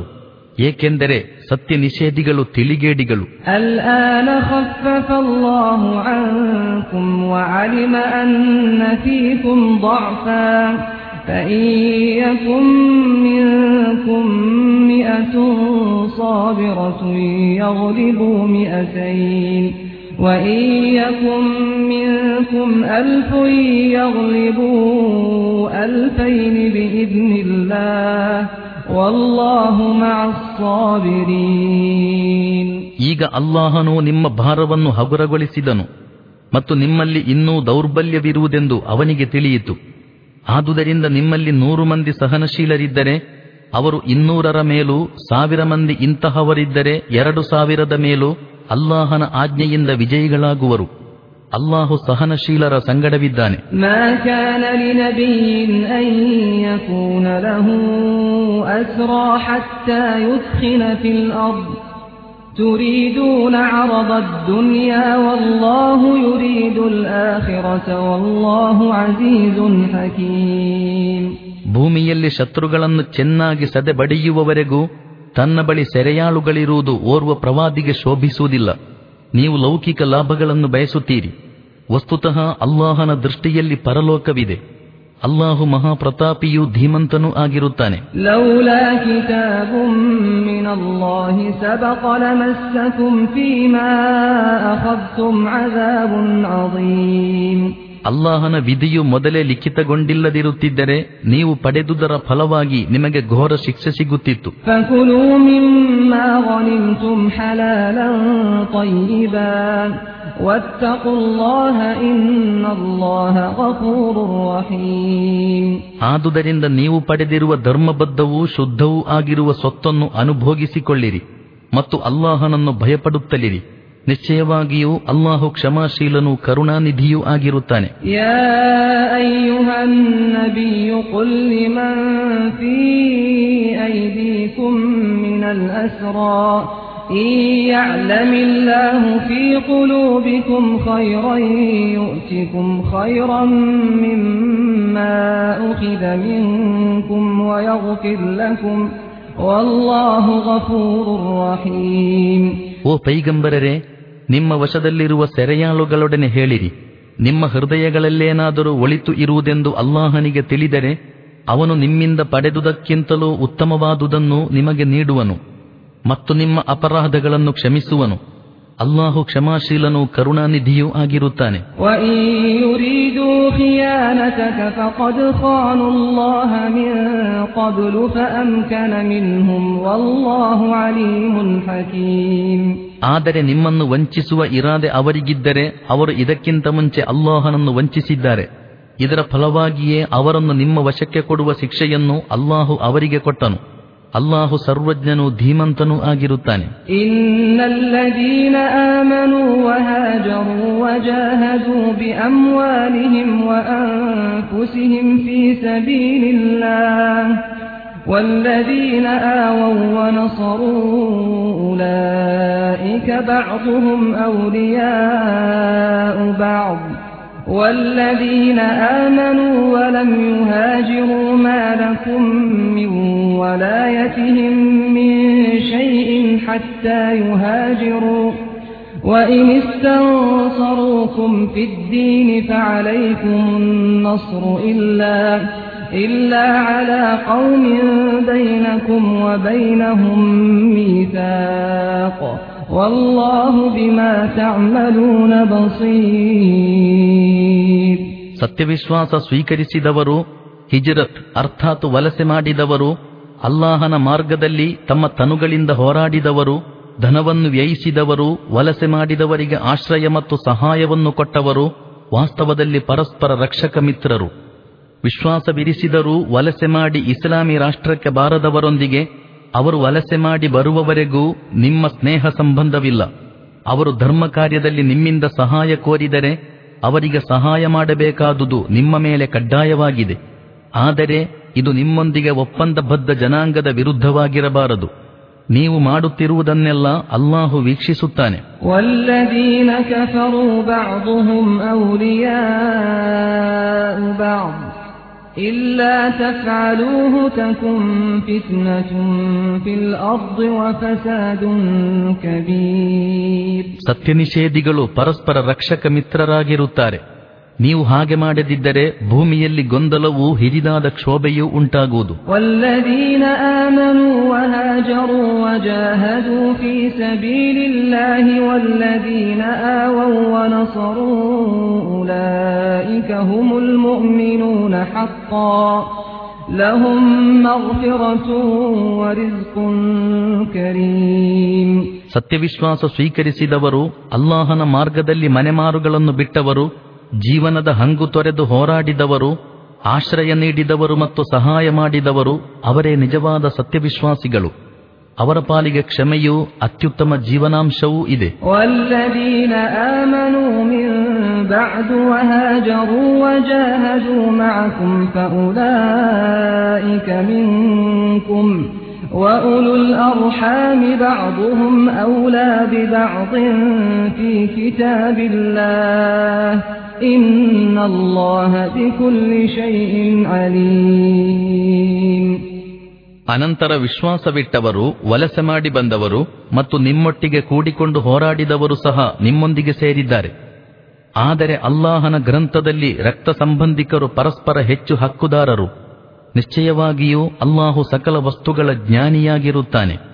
ಏಕೆಂದರೆ ಸತ್ಯ ನಿಷೇಧಿಗಳು ತಿಳಿಗೇಡಿಗಳು. الآن خفف الله عنكم وعلم أن فيكم ضعفا فإن يكن منكم مئة صابرة يغلبوا مئتين وإن يكن منكم ألف يغلبوا ألفين بإذن الله والله مع الصابرين. ಈಗ ಅಲ್ಲಾಹನು ನಿಮ್ಮ ಭಾರವನ್ನು ಹಗುರಗೊಳಿಸಿದನು ಮತ್ತು ನಿಮ್ಮಲ್ಲಿ ಇನ್ನೂ ದೌರ್ಬಲ್ಯವಿರುವುದೆಂದು ಅವನಿಗೆ ತಿಳಿಯಿತು. ಆದುದರಿಂದ ನಿಮ್ಮಲ್ಲಿ ನೂರು ಮಂದಿ ಸಹನಶೀಲರಿದ್ದರೆ ಅವರು ಇನ್ನೂರರ ಮೇಲೂ, ಸಾವಿರ ಮಂದಿ ಇಂತಹವರಿದ್ದರೆ ಎರಡು ಸಾವಿರದ ಮೇಲೂ ಅಲ್ಲಾಹನ ಆಜ್ಞೆಯಿಂದ ವಿಜಯಿಗಳಾಗುವರು. ಅಲ್ಲಾಹು ಸಹನಶೀಲರ ಸಂಗಡವಿದ್ದಾನೆ. ಮಾ ಕಾನ ಲಿನಬಿಯ್ಯಿನ್ ಅನ್ ಯಕೂನ ಲಹು ಅಸ್ರಾ ಹತ್ತಾ ಯುದ್ಖಿನ ಫಿಲ್ ಅರ್ದ್ ತುರೀದೂನ ಅರದದ್ ದುನ್ಯಾ ವಲ್ಲಾಹು ಯುರೀದುಲ್ ಆಖಿರತ ವಲ್ಲಾಹು ಅಜೀಜುನ್ ಹಕೀಮ್. ಭೂಮಿಯಲ್ಲಿ ಶತ್ರುಗಳನ್ನು ಚೆನ್ನಾಗಿ ಸದೆ ಬಡಿಯುವವರೆಗೂ ತನ್ನ ಬಳಿ ಸೆರೆಯಾಳುಗಳಿರುವುದು ಓರ್ವ ಪ್ರವಾದಿಗೆ ಶೋಭಿಸುವುದಿಲ್ಲ. ನೀವು ಲೌಕಿಕ ಲಾಭಗಳನ್ನು ಬಯಸುತ್ತೀರಿ. ವಸ್ತುತಃ ಅಲ್ಲಾಹನ ದೃಷ್ಟಿಯಲ್ಲಿ ಪರಲೋಕವಿದೆ. ಅಲ್ಲಾಹು ಮಹಾಪ್ರತಾಪಿಯೂ ಧೀಮಂತನೂ ಆಗಿರುತ್ತಾನೆ. ಲೌಲಾ ಕಿತಾಬುಂ ಮಿನಲ್ಲಾಹಿ ಸಬಕ ಲಮಸ್ಸಕುಂ ಫೀಮಾ ಅಖದ್ತುಂ ಅಜಾಬುನ್ ಅಜೀಮ್. ಅಲ್ಲಾಹನ ವಿಧಿಯು ಮೊದಲೇ ಲಿಖಿತಗೊಂಡಿಲ್ಲದಿರುತ್ತಿದ್ದರೆ ನೀವು ಪಡೆದುದರ ಫಲವಾಗಿ ನಿಮಗೆ ಘೋರ ಶಿಕ್ಷೆ ಸಿಗುತ್ತಿತ್ತು. ಫಕುಲೂ ಮಿಮ್ಮಾ ಗನಿಮ್ತುಂ ಹಲಾಲನ್ ತಯ್ಯಿಬಾ ವತ್ತಖುಲ್ಲಾಹ ಇನ್ನಲ್ಲಾಹ ಗಫೂರುರ್ ರಹೀಮ್. ಆದುದರಿಂದ ನೀವು ಪಡೆದಿರುವ ಧರ್ಮಬದ್ಧವೂ ಶುದ್ಧವೂ ಆಗಿರುವ ಸ್ವತ್ತನ್ನು ಅನುಭೋಗಿಸಿಕೊಳ್ಳಿರಿ ಮತ್ತು ಅಲ್ಲಾಹನನ್ನು ಭಯಪಡುತ್ತಲಿರಿ. ನಿಶ್ಚಯವಾಗಿಯೂ ಅಲ್ಲಾಹು ಕ್ಷಮಾಶೀಲನೂ ಕರುಣಾನಿಧಿಯೂ ಆಗಿರುತ್ತಾನೆ. ಯಾ ಅಯ್ಯುಹನ್ ನಬಿಯು ಕುಲ್ ಲಿಮನ್ ಫೀ ಐದೀಕುಂ ಮಿನಲ್ ಅಸ್ರಾ ಇನ್ ಯಅಲಮಿಲ್ಲಾಹು ಫೀ ಕುಲೂಬಿಕುಂ ಖೈರನ್ ಯು'ತಿಕುಂ ಖೈರನ್ ಮಿಮ್ಮಾ ಉಖಿದ ಮಿನ್ಕುಂ ವಯಗ್ಫಿರ್ ಲಕುಂ ವಲ್ಲಾಹು ಗಫೂರುರ್ ರಹೀಮ್. ಓ ಪೈಗಂಬರರೇ, ನಿಮ್ಮ ವಶದಲ್ಲಿರುವ ಸೆರೆಯಾಳುಗಳೊಡನೆ ಹೇಳಿರಿ, ನಿಮ್ಮ ಹೃದಯಗಳಲ್ಲೇನಾದರೂ ಒಳಿತು ಇರುವುದೆಂದು ಅಲ್ಲಾಹನಿಗೆ ತಿಳಿದರೆ ಅವನು ನಿಮ್ಮಿಂದ ಪಡೆದುದಕ್ಕಿಂತಲೂ ಉತ್ತಮವಾದುದನ್ನು ನಿಮಗೆ ನೀಡುವನು ಮತ್ತು ನಿಮ್ಮ ಅಪರಾಧಗಳನ್ನು ಕ್ಷಮಿಸುವನು. ಅಲ್ಲಾಹು ಕ್ಷಮಾಶೀಲನೂ ಕರುಣಾನಿಧಿಯೂ ಆಗಿರುತ್ತಾನೆ. ಆದರೆ ನಿಮ್ಮನ್ನು ವಂಚಿಸುವ ಇರಾದೆ ಅವರಿಗಿದ್ದರೆ ಅವರು ಇದಕ್ಕಿಂತ ಮುಂಚೆ ಅಲ್ಲಾಹನನ್ನು ವಂಚಿಸಿದ್ದಾರೆ. ಇದರ ಫಲವಾಗಿಯೇ ಅವರನ್ನು ನಿಮ್ಮ ವಶಕ್ಕೆ ಕೊಡುವ ಶಿಕ್ಷೆಯನ್ನು ಅಲ್ಲಾಹು ಅವರಿಗೆ ಕೊಟ್ಟನು. ಅಲ್ಲಾಹು ಸರ್ವಜ್ಞನೂ ಧೀಮಂತನೂ ಆಗಿರುತ್ತಾನೆ. ಇನ್ನಲ್ಲದೀನ ಆಮನೂ ವಹಾಜರೂ ವಜಾಹದೂ ಬಿಅಮ್ವಾಲಿಹಿಂ ವಅನ್ಫುಸಿಹಿಂ ಫೀ ಸಬೀಲಿಲ್ಲಾಹ್ ವಲ್ಲದೀನ ಆವೌ ವನಸರೂ ಉಲೈಕ ಬಅದುಹುಂ ಔಲಿಯಾಉ ಬಅದ್ والذين آمنوا ولم يهاجروا ما لكم من ولايتهم من شيء حتى يهاجروا وإن استنصروكم في الدين فعليكم النصر إلا إلا على قوم بينكم وبينهم ميثاق والله بما تعملون بصير. ಸತ್ಯವಿಶ್ವಾಸ ಸ್ವೀಕರಿಸಿದವರು, ಹಿಜ್ರತ್ ಅರ್ಥಾತ್ ವಲಸೆ ಮಾಡಿದವರು, ಅಲ್ಲಾಹನ ಮಾರ್ಗದಲ್ಲಿ ತಮ್ಮ ತನುಗಳಿಂದ ಹೋರಾಡಿದವರು, ಧನವನ್ನು ವ್ಯಯಿಸಿದವರು, ವಲಸೆ ಮಾಡಿದವರಿಗೆ ಆಶ್ರಯ ಮತ್ತು ಸಹಾಯವನ್ನು ಕೊಟ್ಟವರು ವಾಸ್ತವದಲ್ಲಿ ಪರಸ್ಪರ ರಕ್ಷಕ ಮಿತ್ರರು. ವಿಶ್ವಾಸವಿರಿಸಿದರೂ ವಲಸೆ ಮಾಡಿ ಇಸ್ಲಾಮಿ ರಾಷ್ಟ್ರಕ್ಕೆ ಬಾರದವರೊಂದಿಗೆ ಅವರು ವಲಸೆ ಮಾಡಿ ಬರುವವರೆಗೂ ನಿಮ್ಮ ಸ್ನೇಹ ಸಂಬಂಧವಿಲ್ಲ. ಅವರು ಧರ್ಮ ಕಾರ್ಯದಲ್ಲಿ ನಿಮ್ಮಿಂದ ಸಹಾಯ ಕೋರಿದರೆ ಅವರಿಗೆ ಸಹಾಯ ಮಾಡಬೇಕಾದುದು ನಿಮ್ಮ ಮೇಲೆ ಕಡ್ಡಾಯವಾಗಿದೆ. ಆದರೆ ಇದು ನಿಮ್ಮೊಂದಿಗೆ ಒಪ್ಪಂದಬದ್ಧ ಜನಾಂಗದ ವಿರುದ್ಧವಾಗಿರಬಾರದು. ನೀವು ಮಾಡುತ್ತಿರುವುದನ್ನೆಲ್ಲ ಅಲ್ಲಾಹು ವೀಕ್ಷಿಸುತ್ತಾನೆ. ವಲ್ಲದೀನ ಕಫರೂ ಬಅದುಹುಂ ಔಲಿಯಾಉ ಬಅದ್ إلا تفعلوه تكن فتنة في الأرض وفساد كبير. ಸತ್ಯನಿಷೇಧಿಗಳು ಪರಸ್ಪರ ರಕ್ಷಕ ಮಿತ್ರರಾಗಿರುತ್ತಾರೆ. ನೀವು ಹಾಗೆ ಮಾಡದಿದ್ದರೆ ಭೂಮಿಯಲ್ಲಿ ಗೊಂದಲವೂ ಹಿರಿದಾದ ಕ್ಷೋಭೆಯೂ ಉಂಟಾಗುವುದು. والذين آمنوا وهاجروا وجاهدوا في سبيل الله والذين آووا ونصروا أولئك هم المؤمنون حقا لهم مغفرة ورزق كريم. ಸತ್ಯವಿಶ್ವಾಸ ಸ್ವೀಕರಿಸಿದವರು, ಅಲ್ಲಾಹನ ಮಾರ್ಗದಲ್ಲಿ ಮನೆಮಾರುಗಳನ್ನು ಬಿಟ್ಟವರು, ಜೀವನದ ಹಂಗು ತೊರೆದು ಹೋರಾಡಿದವರು, ಆಶ್ರಯ ನೀಡಿದವರು ಮತ್ತು ಸಹಾಯ ಮಾಡಿದವರು ಅವರೇ ನಿಜವಾದ ಸತ್ಯವಿಶ್ವಾಸಿಗಳು. ಅವರ ಪಾಲಿಗೆ ಕ್ಷಮೆಯೂ ಅತ್ಯುತ್ತಮ ಜೀವನಾಂಶವೂ ಇದೆ. والذين آمنوا من بعد وهاجروا وجاهدوا معكم فأولئك منكم وأولو الأرحام بعضهم أولى ببعض في كتاب الله إن الله بكل شيء عليم. ಅನಂತರ ವಿಶ್ವಾಸವಿಟ್ಟವರು, ವಲಸೆ ಮಾಡಿ ಬಂದವರು ಮತ್ತು ನಿಮ್ಮೊಟ್ಟಿಗೆ ಕೂಡಿಕೊಂಡು ಹೋರಾಡಿದವರು ಸಹ ನಿಮ್ಮೊಂದಿಗೆ ಸೇರಿದ್ದಾರೆ. ಆದರೆ ಅಲ್ಲಾಹನ ಗ್ರಂಥದಲ್ಲಿ ರಕ್ತ ಸಂಬಂಧಿಕರು ಪರಸ್ಪರ ಹೆಚ್ಚು ಹಕ್ಕುದಾರರು. ನಿಶ್ಚಯವಾಗಿಯೂ ಅಲ್ಲಾಹು ಸಕಲ ವಸ್ತುಗಳ ಜ್ಞಾನಿಯಾಗಿರುತ್ತಾನೆ.